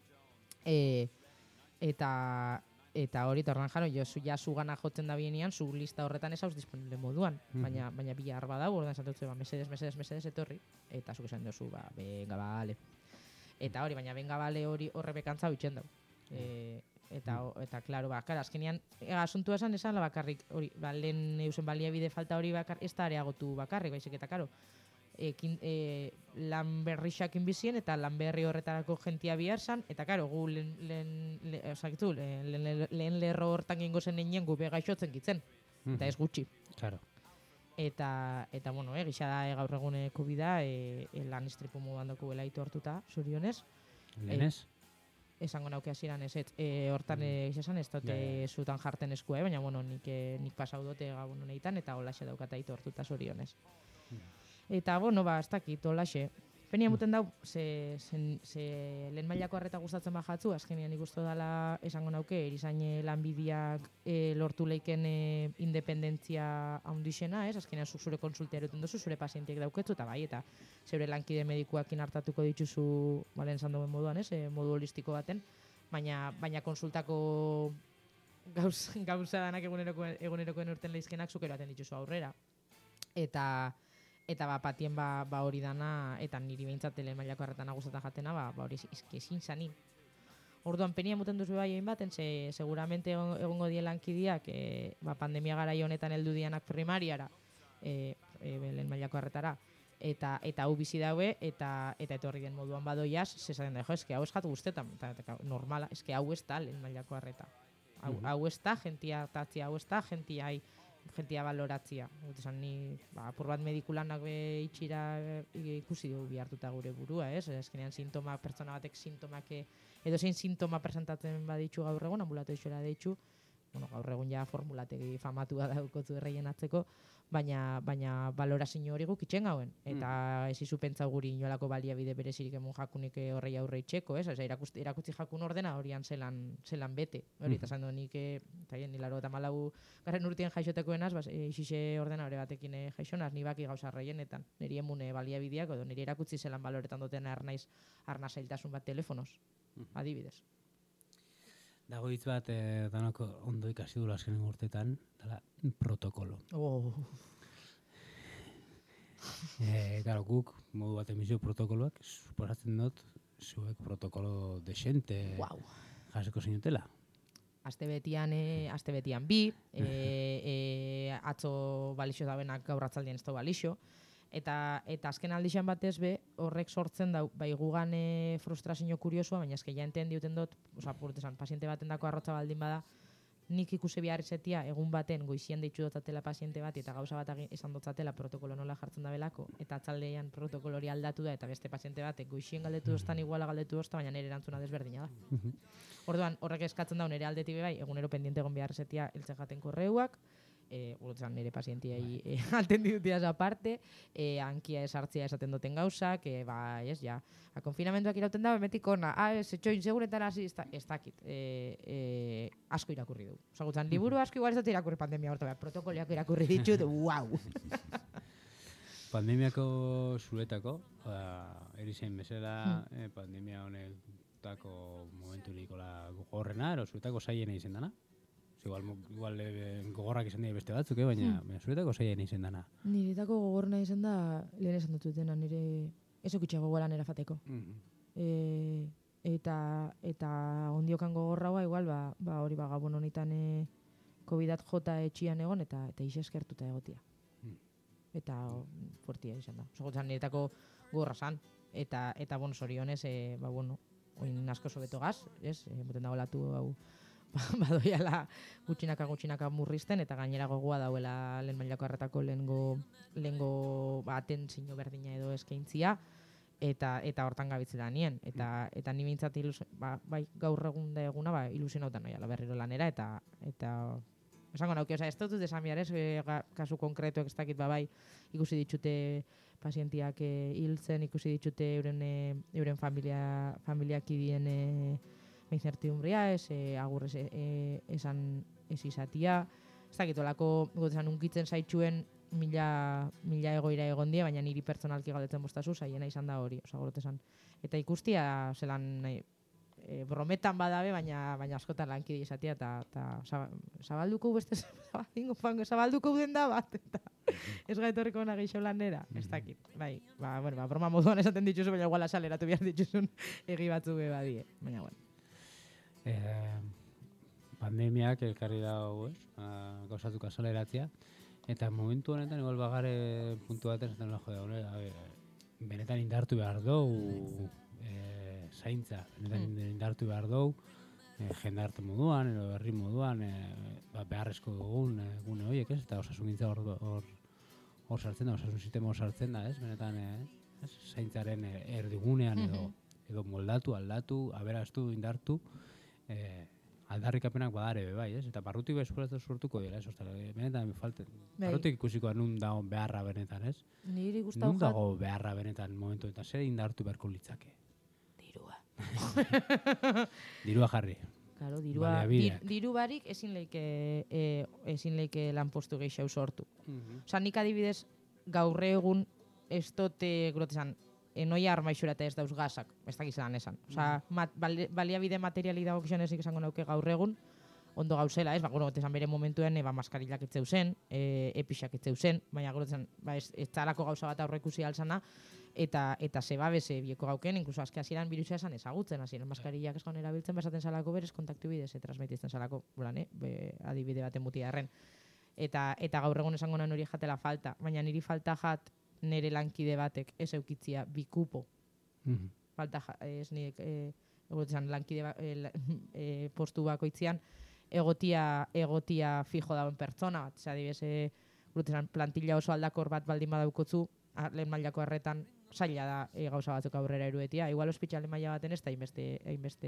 E, eta eta hori, eta horren jaro, jo, zu, ja zugana jotzen da bienean, zu lista horretan ez hauz disponible moduan, baina, baina bihar badau, ordan esan dut, ba, mesedes, mesedes, mesedes, etorri, eta zuk esan duzu, ba, benga, bale. Eta hori, baina benga, bale hori horre bekantza bitxen dau. E, eta, o- eta, klaro, ba, kara, azkenean, e, asuntua esan, esan, la bakarrik, hori, ba, lehen eusen baliabide falta hori bakar, ez da areagotu bakarrik, baizik, eta, karo, ekin, e, lan berrixakin bizien, eta lan berri horretarako jentia bihar zan, eta karo, gu lehen, lehen, le, osakitu, lehen, lehen, lehen lerro hortan gingo zen nenien gu begaixotzen gitzen, eta ez gutxi. Claro. Eta, eta bueno, eh, gisa da e, gaur egune COVID-a, e, e, lan istripu moduan dako belaitu hartuta, zorionez. Lehenez? Esango nauke hasieran ez, et, e, hortan e, esan ez dute Ja, ja, ja. zutan jarten eskua, eh, baina bueno, nik, e, nik pasau dute gabon honetan, eta holaxe daukata aitu hartuta zorionez. Eta, bueno, ba, ez dakit, holaxe. Penia muten dau, ze, ze, ze lehen mailako arreta gustatzen bajatzu, azkenean ikustu dala esango nauke, erizain lanbidiak e, lortu leiken e, independentzia handixena, ez? Azkenean zuk zure konsultea eruten duzu, zure pazientiek dauketzu, eta bai, eta zeure lankide medikuakin hartatuko dituzu, balen esan duen moduan, ez? E, modu holistiko baten, baina, baina konsultako gauz, gauza danak egunerokoen, egunerokoen urten leizkenak zuk eraten dituzu aurrera. Eta eta ba patien ba, ba hori dana, eta niri behintzat lehen mailako harretan gustatan jatena, ba, ba hori izki ezin zanin. Orduan penia muten duzu bai egin baten, ze seguramente egon- egongo die lankidiak, e, ba, pandemia garai honetan heldu dianak primariara, e, e, lehen mailako arretara, eta eta hau bizi daue, eta eta etorri den moduan badoiaz, zezaten da, jo, eske hau eskatu guztetan, eta, eta normala, eske hau ez da lehen mailako arreta. Hau, Mhm. hau ez da, jentia tatzia, hau ez da, jentia, jentia baloratzia. Esan ni, ba, apur bat medikulanak be itxira e, ikusi dugu bihartuta gure burua, ez? Azkenean sintomak, pertsona batek sintomak, e, edo zein sintoma presentatzen baditzu gaur egun, ambulatoiora deitzu, bueno, gaur egun ja formulategi famatua daukotzu erreien atzeko, baina baina balorazio hori guk itxen gauen. Eta ez izu pentsau guri inolako baliabide berezirik emun jakunik horrei aurre itxeko, ez? Osea, erakutzi, erakutzi jakun ordena horian zelan, zelan bete. Hori, eta esan du nik, eta hien, nilaro eta malau garren urtien jaixotekoenaz, bas, e, ixixe ordena hori batekin e, jaixonaz, ni baki gauza reienetan. Niri emune baliabideak, edo niri erakutzi zelan baloretan duten arnaiz, arna zailtasun bat telefonoz, adibidez. Dago hitz bat, eh, danako ondo ikasi dula azkenen urtetan, dela protokolo. Oh. Eh, claro, guk modu bat emisio protokoloak, suposatzen dut, zuek protokolo desente Wow. jaseko zinutela. Aste betian, e, aste betian bi, e, e, atzo balixo dabenak gaur atzaldien ez da balixo, eta eta azken aldixan batez be, horrek sortzen da, bai gugan e, frustrazio kuriosua, baina eske ja enten diuten dut, oza, purtesan, paziente baten dako arrotza baldin bada, nik ikusi behar izetia, egun baten goizien deitzu dotzatela paziente bat, eta gauza bat agin- esan dotzatela protokolo nola jartzen da belako, eta atzaldean protokolo hori aldatu da, eta beste paziente batek goizien galdetu doztan iguala galdetu dozta, baina nire erantzuna desberdina da. Orduan, horrek eskatzen da nire aldetik bai, egunero pendiente egon behar izetia eltze jaten korreuak, e, urotzen nire pazientiai e, atendidu diaz aparte, e, hankia esartzia esaten duten gauzak, e, ba, ez, ja, a, konfinamentuak irauten da, bemetik ona, ah, ez, etxoin, seguretan hasi, ez, da- ez dakit, e, e, asko irakurri du. Osagutzen, liburu asko igual ez dut irakurri pandemia horta, behar, protokoliak irakurri ditut, wow! Pandemiako zuretako, ba, erizein bezala, eh, pandemia honetako momenturik hola gogorrena, ero zuretako zaiena izen dana. Igual, mo- igual eh, gogorrak izan dira beste batzuk, eh, baina, baina zuretako zaiena izen dana. Niretako gogorna izan da, lehen esan dut dena, nire ezokitxago golan erafateko. E, eta eta ondiokan gogorraua igual ba, ba hori ba gabon honetan e, covidat jota etxian egon eta eta iseskertuta egotia. Eta o, fuertia izan da. Osagotzan niretako gogorra zan. Eta eta bon sorionez e, ba bueno, oin asko sobeto gaz, ez? E, boten dago latu hau badoiala gutxinaka gutxinaka murrizten eta gainera gogoa dauela lehen mailako arretako lehengo lehengo ba atentzio berdina edo eskaintzia. eta eta hortan gabitzela nien eta eta ni mintzat ilus, ba, bai gaur egun da eguna ba ilusionauta noiala berriro lanera eta eta esango nauke, osea, ez dut esan behar ez, e, ga- kasu konkretuak ez dakit ba bai ikusi ditute pazientiak e, hiltzen, ikusi ditute euren e, euren familia familiakidien e, incertidumbrea, ez e, agur ez, e, esan ez izatia, ez dakit olako gotesan unkitzen zaitxuen mila, mila egoira egon die, baina niri pertsonalki galdetzen bostazu, zaiena izan da hori, osa gorotesan. Eta ikustia, zelan, e, e, brometan badabe, baina baina askotan lankide izatea, eta, eta zaba- zabalduko beste zabalduko, fango, zabalduko den da bat, eta ez gaetorriko na geixo lanera, ez dakit. Bai, ba, bueno, ba, broma moduan esaten dituzu, baina igual asaleratu behar dituzun egi batzu be badie, baina bueno. Eh, pandemiak elkarri dago, ez? Ah, gauzatuko asaleratzea. Eta momentu honetan, igual bagare puntu baten esaten da, jode, hone, a ber, benetan indartu behar dugu eh, zaintza, benetan indartu behar dugu eh, jendarte moduan, edo herri moduan, eh, ba, beharrezko dugun eh, gune horiek, ez? Eta osasungintza hor, hor, hor sartzen da, osasun sistema hor sartzen da, ez? Benetan, eh, ez? Zaintzaren eh, erdigunean edo, edo moldatu, aldatu, aberastu, indartu, eh, aldarrikapenak badare be bai, ez? Eta barrutik bezpuratzen sortuko dira, ez? Ostara, benetan falten. Bai. Barrutik ikusikoa nun dago beharra benetan, ez? Niri gustau Nun dago beharra benetan momentu eta zer indartu beharko litzake. dirua. Dirua jarri. Claro, dirua, dir, Baliabideak. diru barik ezin leike e, ezin leike lanpostu gehiago sortu. Osa, nik adibidez gaur egun ez dote grotesan enoia armaixura eta ez dauz gazak, ez dakiz lan esan. Osa, mat, bali- baliabide materiali dago kizonezik esango nauke gaur egun, ondo gauzela, ez, ba, bueno, esan bere momentuen, e, ba, maskarillak etzeu zen, e, epixak etzeu zen, baina grotesan, ba, ez, ez talako gauza bat aurrekusi alzana, eta eta zebabese bieko gauken, inkluso azke hasieran birusa esan ezagutzen, hasieran maskarillak eskaun erabiltzen, basaten salako berez kontaktu bidez, e, transmititzen salako, bulan, eh, be, adibide baten mutia erren. Eta, eta gaur egun esango nahi hori jatela falta, baina niri falta jat nire lankide batek ez eukitzia bikupo. Mhm. Falta ja, ez nire, e, egotean lankide ba, e, e, postu bakoitzean, egotia, egotia fijo dauen pertsona bat. Osea, adibidez, e, guretzan plantilla oso aldakor bat baldin badaukotzu, lehen mailako harretan zaila da e, gauza batzuk aurrera eruetia. Igual ospitale maila baten ez da hainbeste hainbeste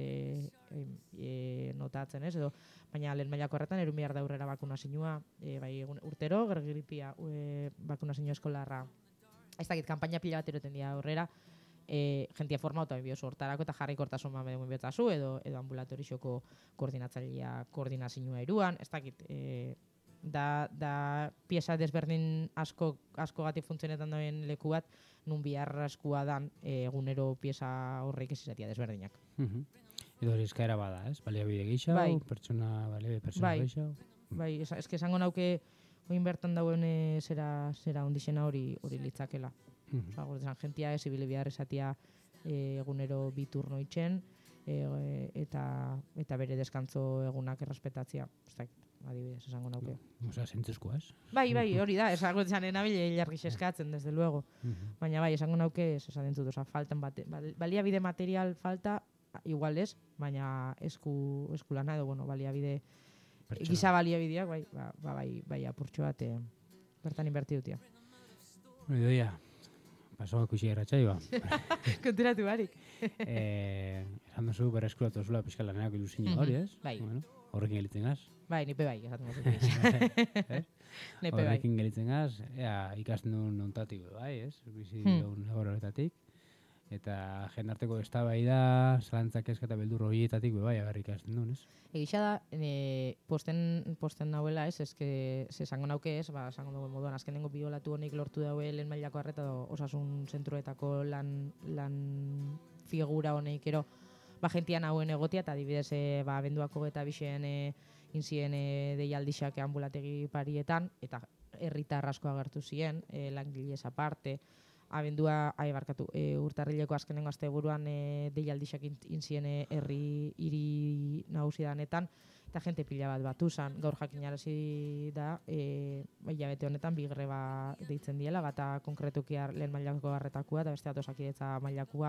e, notatzen, ez? Edo, baina lehen mailako harretan erun behar da aurrera bakunazioa, e, bai egun, urtero, gergiripia e, bakunazio eskolarra. Ez dakit, kanpaina pila bat eroten dira aurrera, e, jentia formauta biozu hortarako eta jarri kortasun mamede muinbetazu, edo, edo ambulatorixoko koordinatzailea koordinazioa eruan, ez dakit, e, da, da pieza desberdin asko, asko gati funtzionetan duen leku bat, nun biharraskua dan e, egunero pieza horreik ez izatea desberdinak. Mhm. Edo hori eskaera bada, ez? Baliabide gehiago, Bai. pertsona, baliabide pertsona Bai. gehiago. Bai, es, eske esango nauke oin bertan dauen e, zera, zera ondixena hori hori litzakela. Mhm. Osa, gure jentia ez ibili behar esatia e, egunero bi turno itxen, e, e, eta, eta bere deskantzo egunak errespetatzea. Ez dakit, adibidez, esango nauke. Osea, zentzuzkoa, ez? Bai, bai, hori da, esango esan enabile ilargix eskatzen, desde luego. Mhm. Baina bai, esango nauke, ez esan dut, oza, faltan bate, bal- baliabide material falta, igual ez, baina esku, eskulana edo, bueno, baliabide, Pertsona. giza baliabideak, bai, ba, ba, bai, bai apurtxo bat, eh, bertan inberti dutia. Hori doia, paso ikusi erratxaioa. Konturatu barik. eh, esan duzu berreskuratu zula pixka laneak ilusiño Mhm. hori, ez? Bai. Bueno, horrekin gelitzen gaz. Bai, nipe bai, esaten dut. Ez? Nipe bai. Horrekin gelitzen gaz, ea, ikasten duen nontatik, bai, ez? Bizi Hmm. duen egor horretatik. Eta jendarteko eztabaida, zalantzak kezka eta beldur horietatik, bai, agarri ikasten duen, ez? Egisa da, e, posten, posten nauela ez, eske, ze esango nauke ez, ba, esango dugu moduan, azkenengo biolatu honik lortu daue lehen mailako arreta edo osasun zentruetako lan, lan figura honek ero, ba, gentian hauen egotia, eta adibidez, e, ba, abenduako eta bixen e, inzien e, deialdixak ambulategi parietan, eta herritar asko agertu ziren, e, langilez aparte, abendua, ai barkatu, e, urtarrileko azkenengo asteburuan e, deialdixak inzien e, herri hiri nagusidanetan, eta jente pila bat batu zan, gaur jakinarazi da, e, hilabete honetan bi greba deitzen diela, bata konkretuki lehen mailako garretakua, eta beste bat Osakidetza mailakua.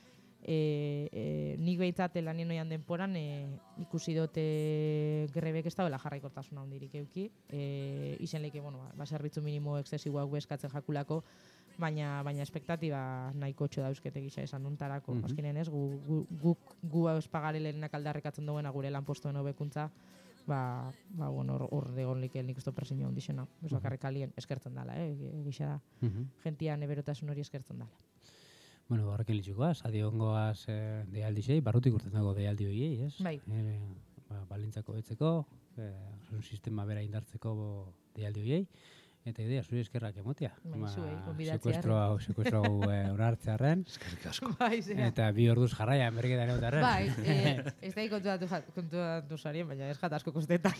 E, e, nik behitzat lanien noian denporan e, ikusi dute grebek ez dauela jarraikortasuna hondirik euki, e, izen leike, bueno, ba, zerbitzu minimo exzesiboak beskatzen jakulako, baina baina espektatiba nahiko txo dauzkete gisa esan nuntarako. Mhm. Azkenen ez, gu, gu, gu, gu euspagare lehenak aldarrekatzen duena gure lanpostuen hobekuntza, ba, ba, bueno, hor, hor egon likel nik usto presiño ondixena. Ez bakarrik alien eskertzen dala, eh, gisa da. Mhm. Gentian eberotasun hori eskertzen dala. Bueno, horrekin litxukoaz, adiongoaz e, deialdizei, barrutik urten dago deialdi horiei, ez? Bai. E, ba, balintzako betzeko, e, osasun sistema bera indartzeko bo deialdi horiei, eta idea, zuri eskerrak emotia. Bai, zuei, gonbidatzearren. Sekuestro, sekuestro hau e, onartzearren, Eskerrik asko. Bai, zera. eta bi orduz jarraian berriketan eutarren. Bai, eh, ez da kontuatu, jat- kontuatu sarien, baina ez jat asko kostetan.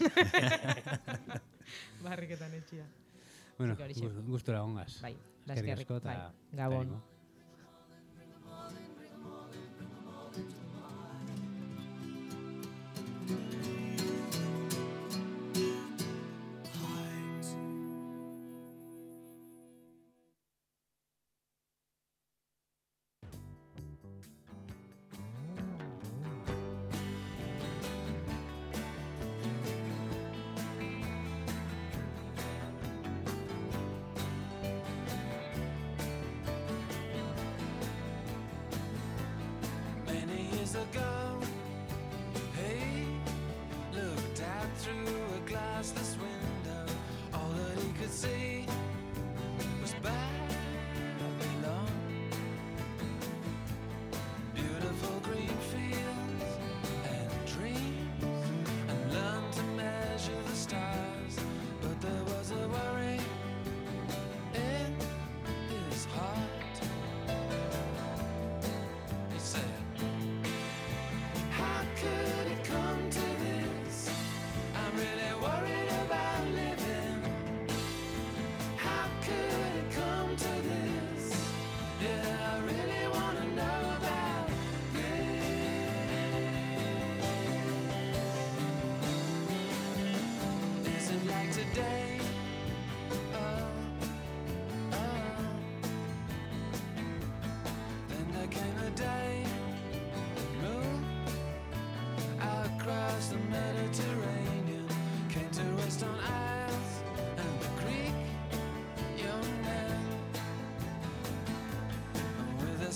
Barriketan etxia. Bueno, Así que horixe. gu- gustura ongaz. Bai, da Eskerrik eskerrik, asko eta bai, eta Gabon. animo. Many years ago, he looked out through a glassless window. All that he could see was Babylon. Beautiful green fields and dreams, and learned to measure the stars. But there was a worry in his heart. He said, how could it come to this? I'm really worried about living. How could it come to this? Yeah, I really want to know about this. Is it like today?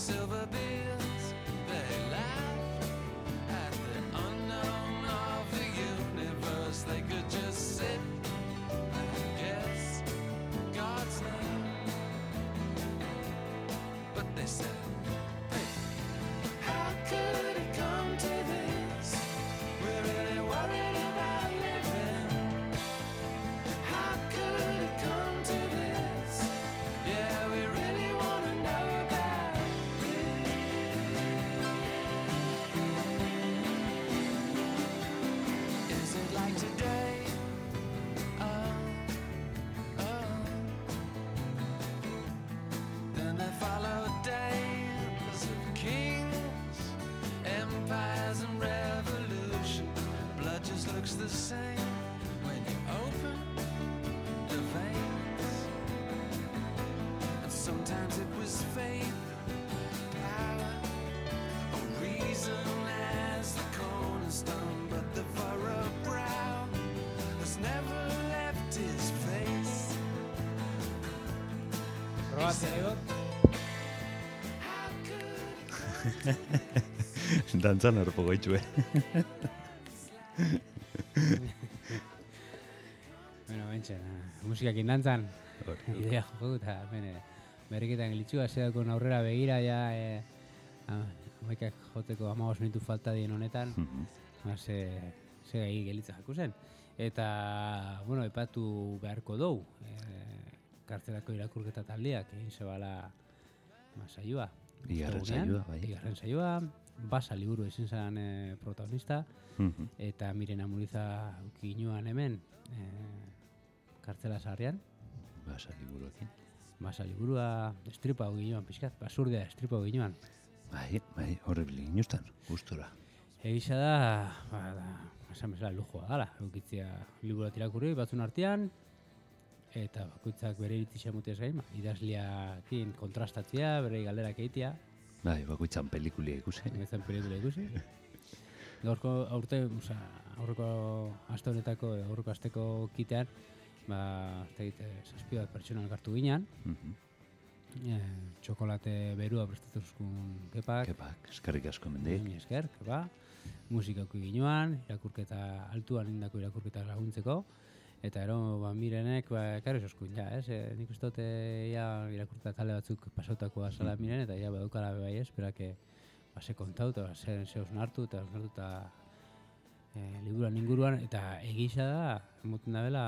silver beers, they laughed at the unknown of the universe. They could just sit and guess God's name, but they said, hey, how could it come to this? We're really worried about living. How could it come to this? Yeah, we really want to know about it. Is it like today? Oh, oh. Then they follow days of kings, empires and revolution. Blood just looks the same when you open the veins. And sometimes it was faith, power, or reason as the cornerstone. But the furrowed brow has never left his face. Probatzen egot. How could Dantzan horpo goitxue. Bueno, bentsen, musikakin dantzan. Idea joko eta bene, berriketan gelitxua zedakon aurrera begira ja e, amaikak joteko amagos minutu falta dien honetan, ba, ze, ze gai gelitza jaku zen. Eta, bueno, epatu beharko dou, e, kartzelako irakurketa taldeak egin zebala ba, saioa. Bigarren Ostegunean, saioa, bai. Bigarren saioa, Basa liburu izan zen e, protagonista, Mhm. eta Mirena Muriza uki ginoan hemen, e, kartzela sarrian, Basa liburuekin. Basa liburua estripa hau ginoan, pixkat, basurdea estripa hau ginoan. Bai, bai, horrebil inustan, gustora. Egisa da, ba, da, esan bezala lujoa gala, eukitzia libura tirakurri batzun artean, eta bakoitzak bere iritzi mutez gain, ba, idazleakin kontrastatzea, bere galderak egitea, Bai, bakoitzan pelikulia ikusi. emetzen pelikula ikusi. Gaurko aurte, oza, aurreko aste honetako, edo aurreko asteko kitean, ba, ez dakit, zazpi bat pertsona elkartu ginean, Mhm. e, txokolate berua prestatuzkun kepak, Kepak, eskerrik asko mendik. Mila esker, kepa, musikako ginoan, irakurketa, altuan indako irakurketa laguntzeko, eta ero, ba, mirenek, ba, karo esoskun, ja, ez? E, nik uste dute, ja, irakurketa talde batzuk pasautakoa zala miren, eta ja, badaukala bai ez, berak, ba, ze kontau, eta ba, ze, ze osnartu, eta osnartu, eta e, liburuan inguruan, eta egisa da, emoten da bela,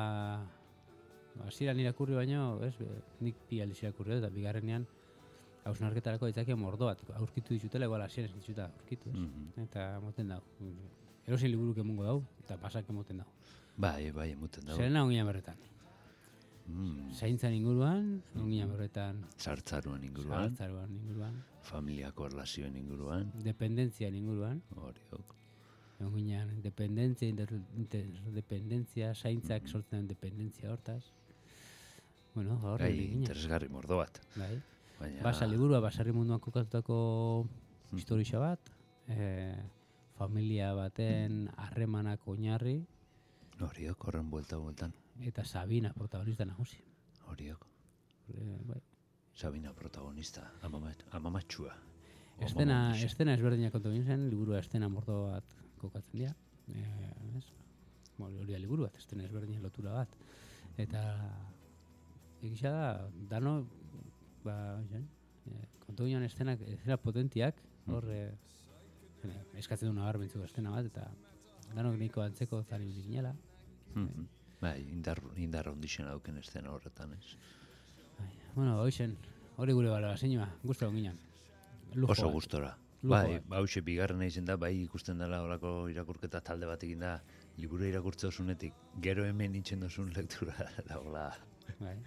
ba, ziran irakurri baino, ez, be, nik bi aldiz irakurri dut, eta bigarrenean, hausnarketarako ditzakia mordo bat, aurkitu ditutela, igual hasieran ez dituta aurkitu, ez? Mhm. Eta emoten dau. Erosin liburuk emungo dau, eta pasak emoten dau. Bai, bai, emuten dago. Zerena onginan berretan. Mm, Zaintzan inguruan, onginan berretan, Txartzaruan inguruan, zahartzaruan inguruan, familiako erlazioen inguruan, dependentzian inguruan, horiok. onginan dependentzia, inter- interdependentzia, zaintzak sortzen den dependentzia hortaz. Bueno, horre Bai, egina. interesgarri mordo bat. Bai. Baina, Basa liburua, basarri munduan kokatutako historia bat, e, familia baten harremanak oinarri, horiok, horren buelta-bueltan, eta Sabina protagonista nagusi. horiok. E, bai. Sabina protagonista, amamat, amamatxua. Estena, estena ezberdinak kontu egin zen, liburua estena mordo bat kokatzen dira. E, ez? Bueno, hori da liburu bat, estena ezberdinen lotura bat. Eta egisa da, dano, ba, zen, e, kontu ginen estenak, estena potentiak, hor, e, zene, eskatzen du nabarmentzuk estena bat, eta danok nahiko antzeko zari ginela. Mhm. Bai, indar, indar ondixen dauken estena horretan, ez? Bai, bueno, hoixen, hori gure balorazioa, guztu ginen. Lujo Oso bat. gustora. Lujo Bai, bat. hauxe bigarrena izen da, bai ikusten dela horako irakurketa talde bat egin da, liburu irakurtze osunetik, gero hemen itxen dozun lektura dagoela, Bai.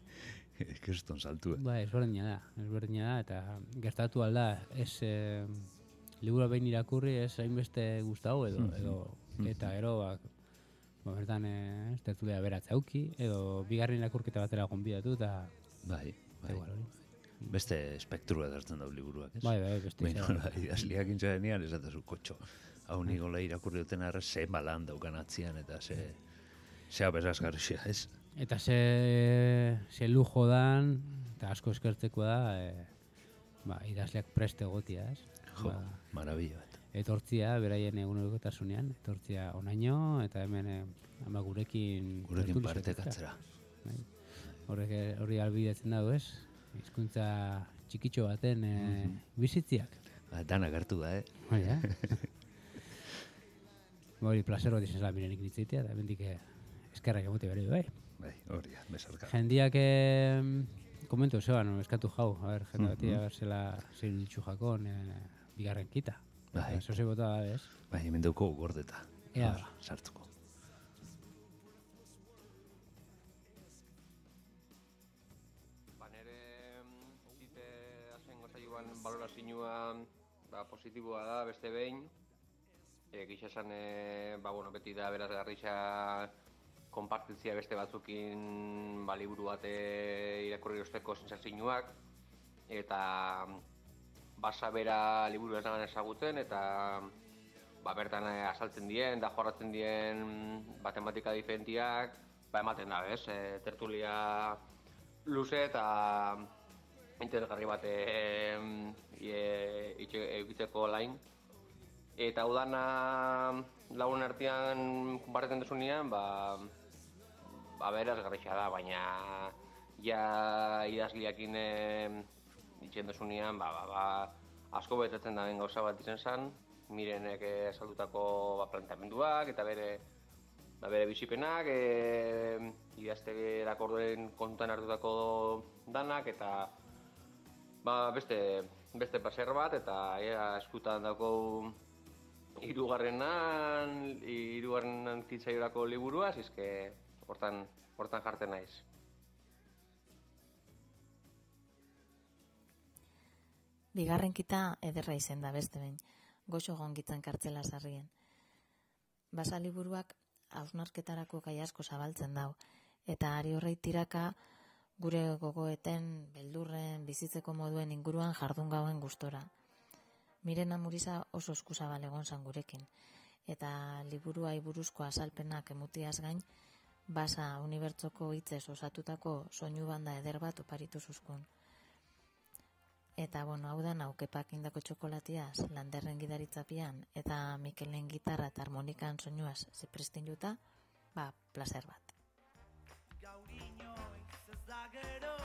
keston saltua. Ba, ezberdina da, ezberdina da, eta gertatu alda, ez e, libura behin irakurri, ez hainbeste gustau edo, edo eta gero, ba, ba bertan ez tertulia beratza auki, edo bigarren irakurketa batera gonbidatu, eta Bai, bai. igual hori. Beste espektrua dartzen dau liburuak, ez? Bai, bai, beste Baina, izan. nola, idazliak intzarenean esatezu kotxo. Hau nigola irakurri duten arra, ze balan daukan atzian, eta ze... Zea bezazgarria, ez? Eta ze, ze lujo dan, eta asko eskertzeko da, e, ba, idazleak preste egotia, ez? Jo, Ba, marabila bat. etortzia, beraien egunerokotasunean, etortzia onaino, eta hemen eh, ama gurekin... Gurekin tertuliak parte egitea. katzera. Bai. Horrek eh, hori albidetzen dago, ez? Hizkuntza txikitxo baten eh, bizitziak. Ba, danak hartu da, eh? Bai, eh? Ba, hori placer bat izan zela mirenik nitzitea, eta bendik eh, eskerrak emote bere, bai. Bai, hori da, besarka. Jendiak eh, komentu zeban, eskatu jau, a ber, jende bati, Mhm. a ber, zela zein ditxu jakon, eh, bigarren kita. Bai. Eso se bota da, ez? Bai, hemen dauko gordeta. Ea. Hor, sartuko. Ba, nire zite azen gozaioan balorazioa ba, positiboa da, beste behin. E, Gisa esan, e, ba, bueno, beti da beraz garrixa konpartitzia beste batzukin ba, liburu bate irakurri osteko sensazioak. Eta basa bera liburu ez nagan ezagutzen, eta ba, bertan eh, azaltzen dien, da jorratzen dien ba, tematika diferentiak, ba, ematen da, bez? E, tertulia luze eta interesgarri bat egitzeko lain. Eta udana lagun artean konpartitzen desunean, ba, ba beraz garritxa da, baina ja idazliakin ditzen desunean, ba, ba, ba, asko betetzen da ben gauza bat izan zen, Mirenek esaldutako ba, planteamenduak eta bere ba, bere bizipenak, e, idazterako orduen kontutan hartutako danak, eta ba, beste, beste placer bat, eta ea eskutan dauko hirugarrenan, hirugarrenan zitzaiorako liburua, zizke hortan, hortan jartzen naiz. Bigarren kita ederra izen da beste behin, goxo gongitzan kartzela sarrien. Basa liburuak hausnarketarako gai asko zabaltzen dau, eta ari horrei tiraka gure gogoeten, beldurren, bizitzeko moduen inguruan jardun gauen gustora. Miren Amuriza oso eskuzabal egon zan gurekin, eta liburuai buruzko azalpenak emutiaz gain, basa unibertsoko hitzez osatutako soinu banda eder bat oparitu zuzkun. Eta, bueno, hau da naukepak indako txokolatiaz, Landerren gidaritzapian, eta Mikelen gitarra eta harmonikan soinuaz zepristin juta, ba, placer bat. Gaur inoiz ez da gero,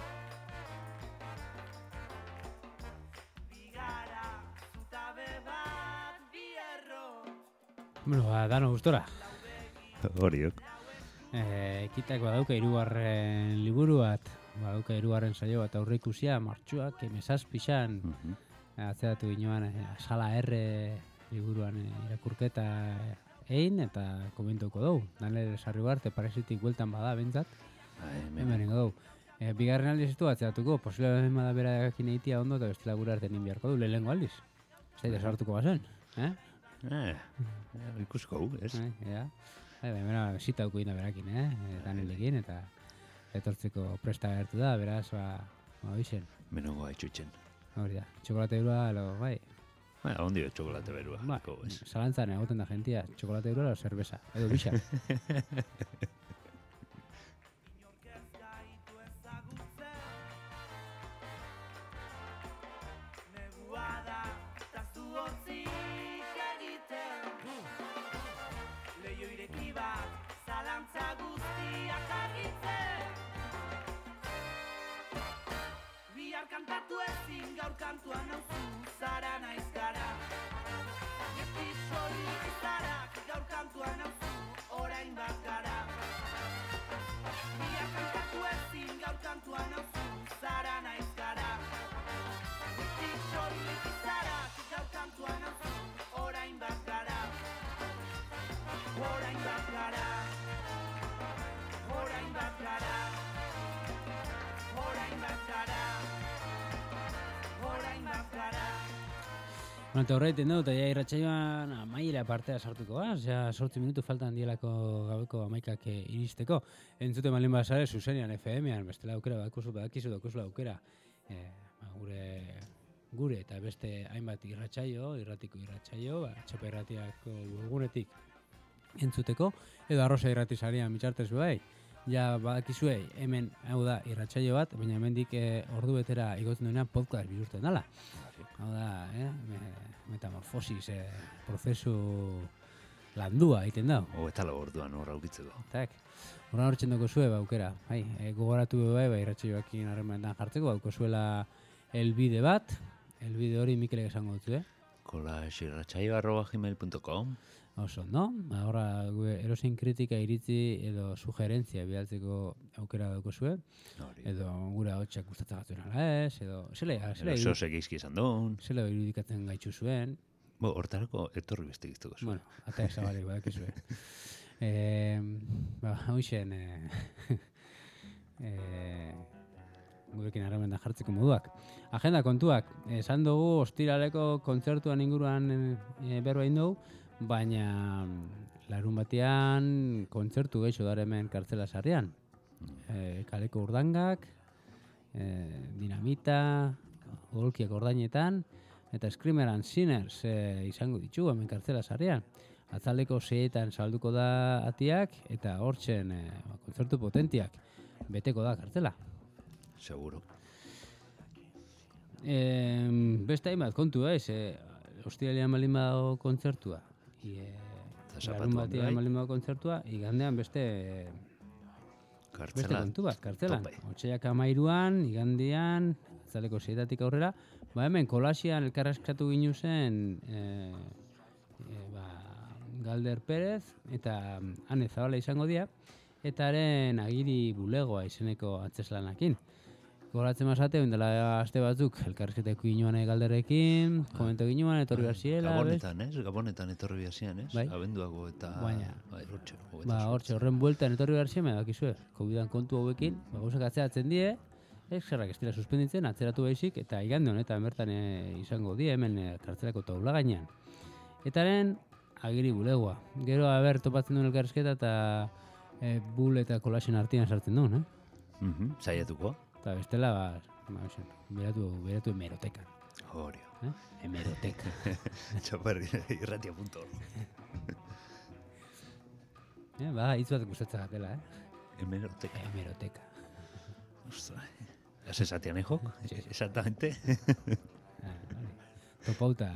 bigara zutabe bat bierro. Bueno, ba, dano gustora. Horiok. Eh, kitak badauka hirugarren liburu bat, badauka hirugarren saio bat aurreikusia, martxuak emezazpixan, Mhm. atzeratu ginoan eh, Sala R liburuan eh, irakurketa egin, eta komentuko dugu. Danle sarri barte, parezitik bueltan bada, bentzat, Ba, hemen. hemen dugu. E, bigarren aldiz ez du atzeratuko, posible hemen bada bera ekin egitea ondo, eta bestela gure arte egin beharko du, lehenengo aldiz. Zaita sartuko bazen, eh? Eh, eh, ikusko gu, ez? Bai, ja. Bai, bai, bera, bisita duko ina berakin, eh? E, Danelekin, eta etortzeko presta gertu da, beraz, ba, ba, bixen. Menongo haitxutzen. Hori da, txokolate berua, lo, bai, Ba, ondi da txokolate berua. ba, Ko, ez? zalantzan egoten da jentia, txokolate berua, lo, zerbeza, edo bixa. Inork ez gaitu ezagutzen, negua da eta zu hotzik egiten. Leio ireki bat, zalantza guztiak argitzen. Bihar kantatu ezin, gaur kantuan nauzu, zara naiz gara. Geti soilik izarak, gaur kantuan nauzu, orain bat gara. Bihar kantatu ezin, gaur kantuan nauzu, zara naiz gara. Geti soilik izarak, gaur kantuan nauzu, orain bat gara. Orain bat gara. Orain bat gara. Orain bat gara. Orain bat gara. Bueno, eta horreiten dut, ja irratsaioan amaiera partea sartuko, ah? Osea, sortzi minutu faltan dielako gabeko amaikak eh, iristeko. Entzute malin bazare, zuzenean, F M-an, bestela aukera, badakizu, badakizu, daukuzula aukera. Eh, ba, gure, gure eta beste hainbat irratsaio, irratiko irratsaio, ba, Txapa irratiako webgunetik entzuteko, edo arrosa irratizarian mitxartez bai, ja badakizue, hemen, hau da, irratsaio bat, baina hemendik eh, ordu betera igotzen duenean podcast bihurtzen dela. Hau da, eh, me- metamorfosis, eh, prozesu landua egiten da. O eta lau orduan hor aukitzeko. Tak. Horren hortzen dugu zue, aukera. Bai, e, gogoratu bai, bai, irratsaioekin harremanetan jartzeko, bauko zuela elbide bat, elbide hori Mikelek esango dut, eh? Kolasirratsaio arroba gmail punto com. Oso, no? Ahora, erosin kritika iritzi edo sugerentzia bidaltzeko aukera dauko zue, edo gura hotxak gustatzen gatzuen ala ez, edo zela, zela, Edo zozek izki izan duen. zela irudikatzen gaitxu zuen. Bo, hortarako etorri beste giztuko zuen. Bueno, ata ezabalik badakizue. eh, ba, hoxen, eh, eh, gurekin harremanetan jartzeko moduak. Agenda kontuak, esan dugu ostiraleko kontzertuan inguruan e, berba egin dugu, baina larun batean kontzertu geixo dara hemen kartzela sarrian. E, kaleko urdangak, e, dinamita, golkiak ordainetan, eta Screamer and Sinners e, izango ditugu hemen kartzela sarrian. Atzaldeko seietan salduko da atiak, eta hortzen e, kontzertu potentiak beteko da kartzela. Seguro. E, beste hainbat kontu, ez? E, Ostiralean malin badago kontzertua. I, e, larun batean malin badago kontzertua, igandean beste beste kontu bat, kartzelan. Otsaiak amairuan, igandean, atzaleko seietatik aurrera, ba hemen kolasian elkarrezkatu ginu zen e, e, ba, Galder Perez eta Ane Zabala izango dira, eta haren agiri bulegoa izeneko antzeslanakin. Goratzen mazate, dela aste batzuk, elkarrizketeko ginoan Galderrekin, komento ginoan, etorri garziela. Gabonetan, ez? Gabonetan etorri garzian, ez? Bai. Abenduago eta... Baina, bai, hortxe. ba, hortxe, horren bueltan etorri garzien, badakizue, covidan kontu hauekin, ba, gauzak atzeratzen die, ez zerrak ez dira suspenditzen, atzeratu baizik, eta igande honetan bertan e, izango die, hemen e, kartzelako taula gainean. Etaren, agiri bulegoa. Gero, haber, topatzen duen elkarrizketa, eta e, bul eta kolasen artean sartzen duen, eh? Mhm, saiatuko. Eta bestela, ba, ba beratu, beratu hemerotekan. Horio. Eh? Hemeroteka. Txaparri irratia punto org. eh, ba, hitz bat gustatzen gatela, eh? Hemeroteka. Hemeroteka. Ostra. ¿Has esatian, eh, Jok? Exactamente. ah, vale. Topauta.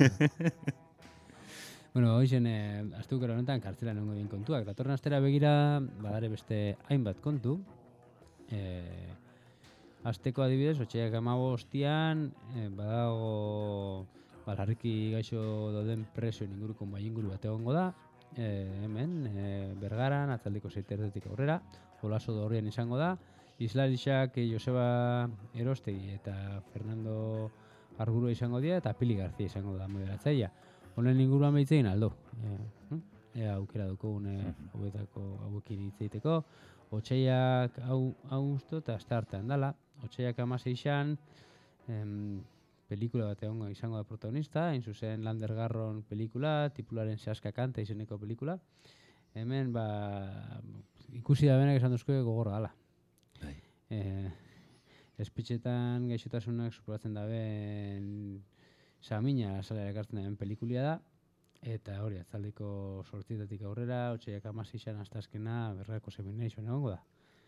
Bueno, hoxen, eh, astukero honetan kartzela nengo din kontuak. Datorren astera begira, badare beste hainbat kontu. Eh, Azteko adibidez, otxaiak amago ostian, eh, badago balarriki gaixo dauden presoen inguruko mai inguru bat egongo da, eh, hemen, eh, Bergaran, atzaldiko zeiterdetik aurrera, Olaso Dorrian izango da, Islarixak eh, Joseba Erostegi eta Fernando Arguro izango dira, eta Pili Garzia izango da moderatzailea. Honen inguruan behitzein aldo. Eh, ea aukera dukogun eh, hauetako hauekin hitz egiteko. Otsaiak hau augusto eta astartean dala. Otsaiak amaseixan em, pelikula bat egongo izango da protagonista, hain zuzen Lander Garron pelikula, tipularen Seaska Kanta izeneko pelikula. Hemen, ba, ikusi da benak esan duzko gogorra dala. Eh, espetxetan gaixotasunak superatzen daben samina salera ekartzen daben pelikulia da, eta hori, atzaldeko sortzietatik aurrera, otsaiak amaseixan astazkena berrako semination egongo da.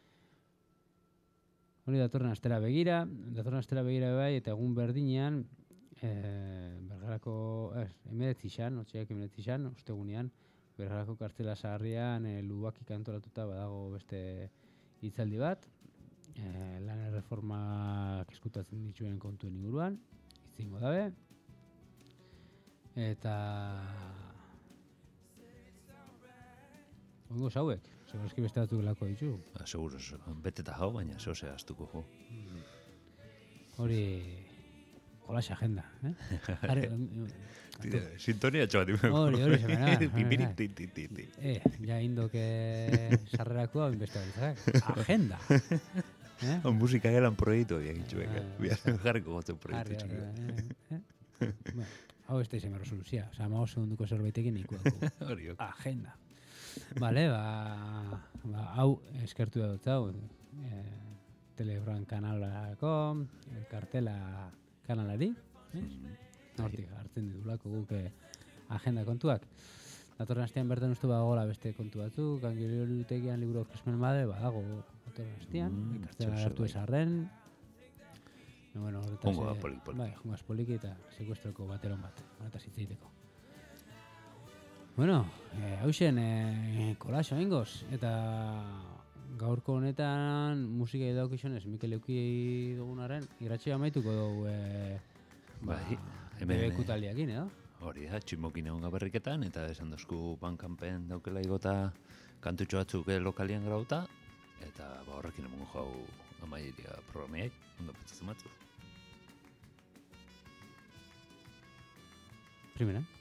Hori datorren astera begira, datorren astera begira bai, eta egun berdinean, e, Bergarako, ez, emeretzixan, otsaiak emeretzixan, ostegunean, Bergarako kartzela zaharrian e, Lubaki kantolatuta badago beste hitzaldi bat, e, lan erreformak eskutatzen dituen kontuen inguruan, itzingo dabe, eta ongo zauek, segurazki beste batzuk lako ditu. Ba, seguro, beteta jau, baina zehose astuko jo. Hori, Kolas agenda, eh? Are, Sintonia txobat. Hori, hori, semena. Pipirik, ti, ti, ti, ti. Eh, ja indoke sarrerakua beste batzak. Agenda. Eh? On musika gelan proiektu biak itxuek. Biaren jarriko gotzen proiektu txuek. Bueno, hau ez da izan resoluzia. Osa, hamago segunduko zerbaitekin ikuako. Hori, ok. Agenda. Vale, ba, ba, hau eskertu da dut hau. Eh, Telebran kanalako, kartela kanalari. Eh? Hortik hartzen ditulako guk eh, agenda kontuak. datorren astean bertan uste badagoela beste kontu batzuk, Angeliolutegian liburu aurkezpen bade, badago datorren astean, Mm, ikastela zer hartu bai. esarren. E, bueno, horretaz, Jongo da eh, polik, polik. Bai, jongaz poliki eta sekuestroko bateron bat, horretaz hitz egiteko. Bueno, eh, hausen, eh, kolaxo ingoz, eta gaurko honetan musika edaukizionez, Mikel Euki dugunaren, irratxea amaituko dugu, eh, Bai, hemen hemen, bekutaldiakin, edo? Hori da, tximokin egon gaberriketan, eta esan dozku bankanpen daukela igota kantutxo batzuk eh, lokalian grauta, eta ba, horrekin emongo jau amaieria programiai, ondo petzatzen batzu. Primera.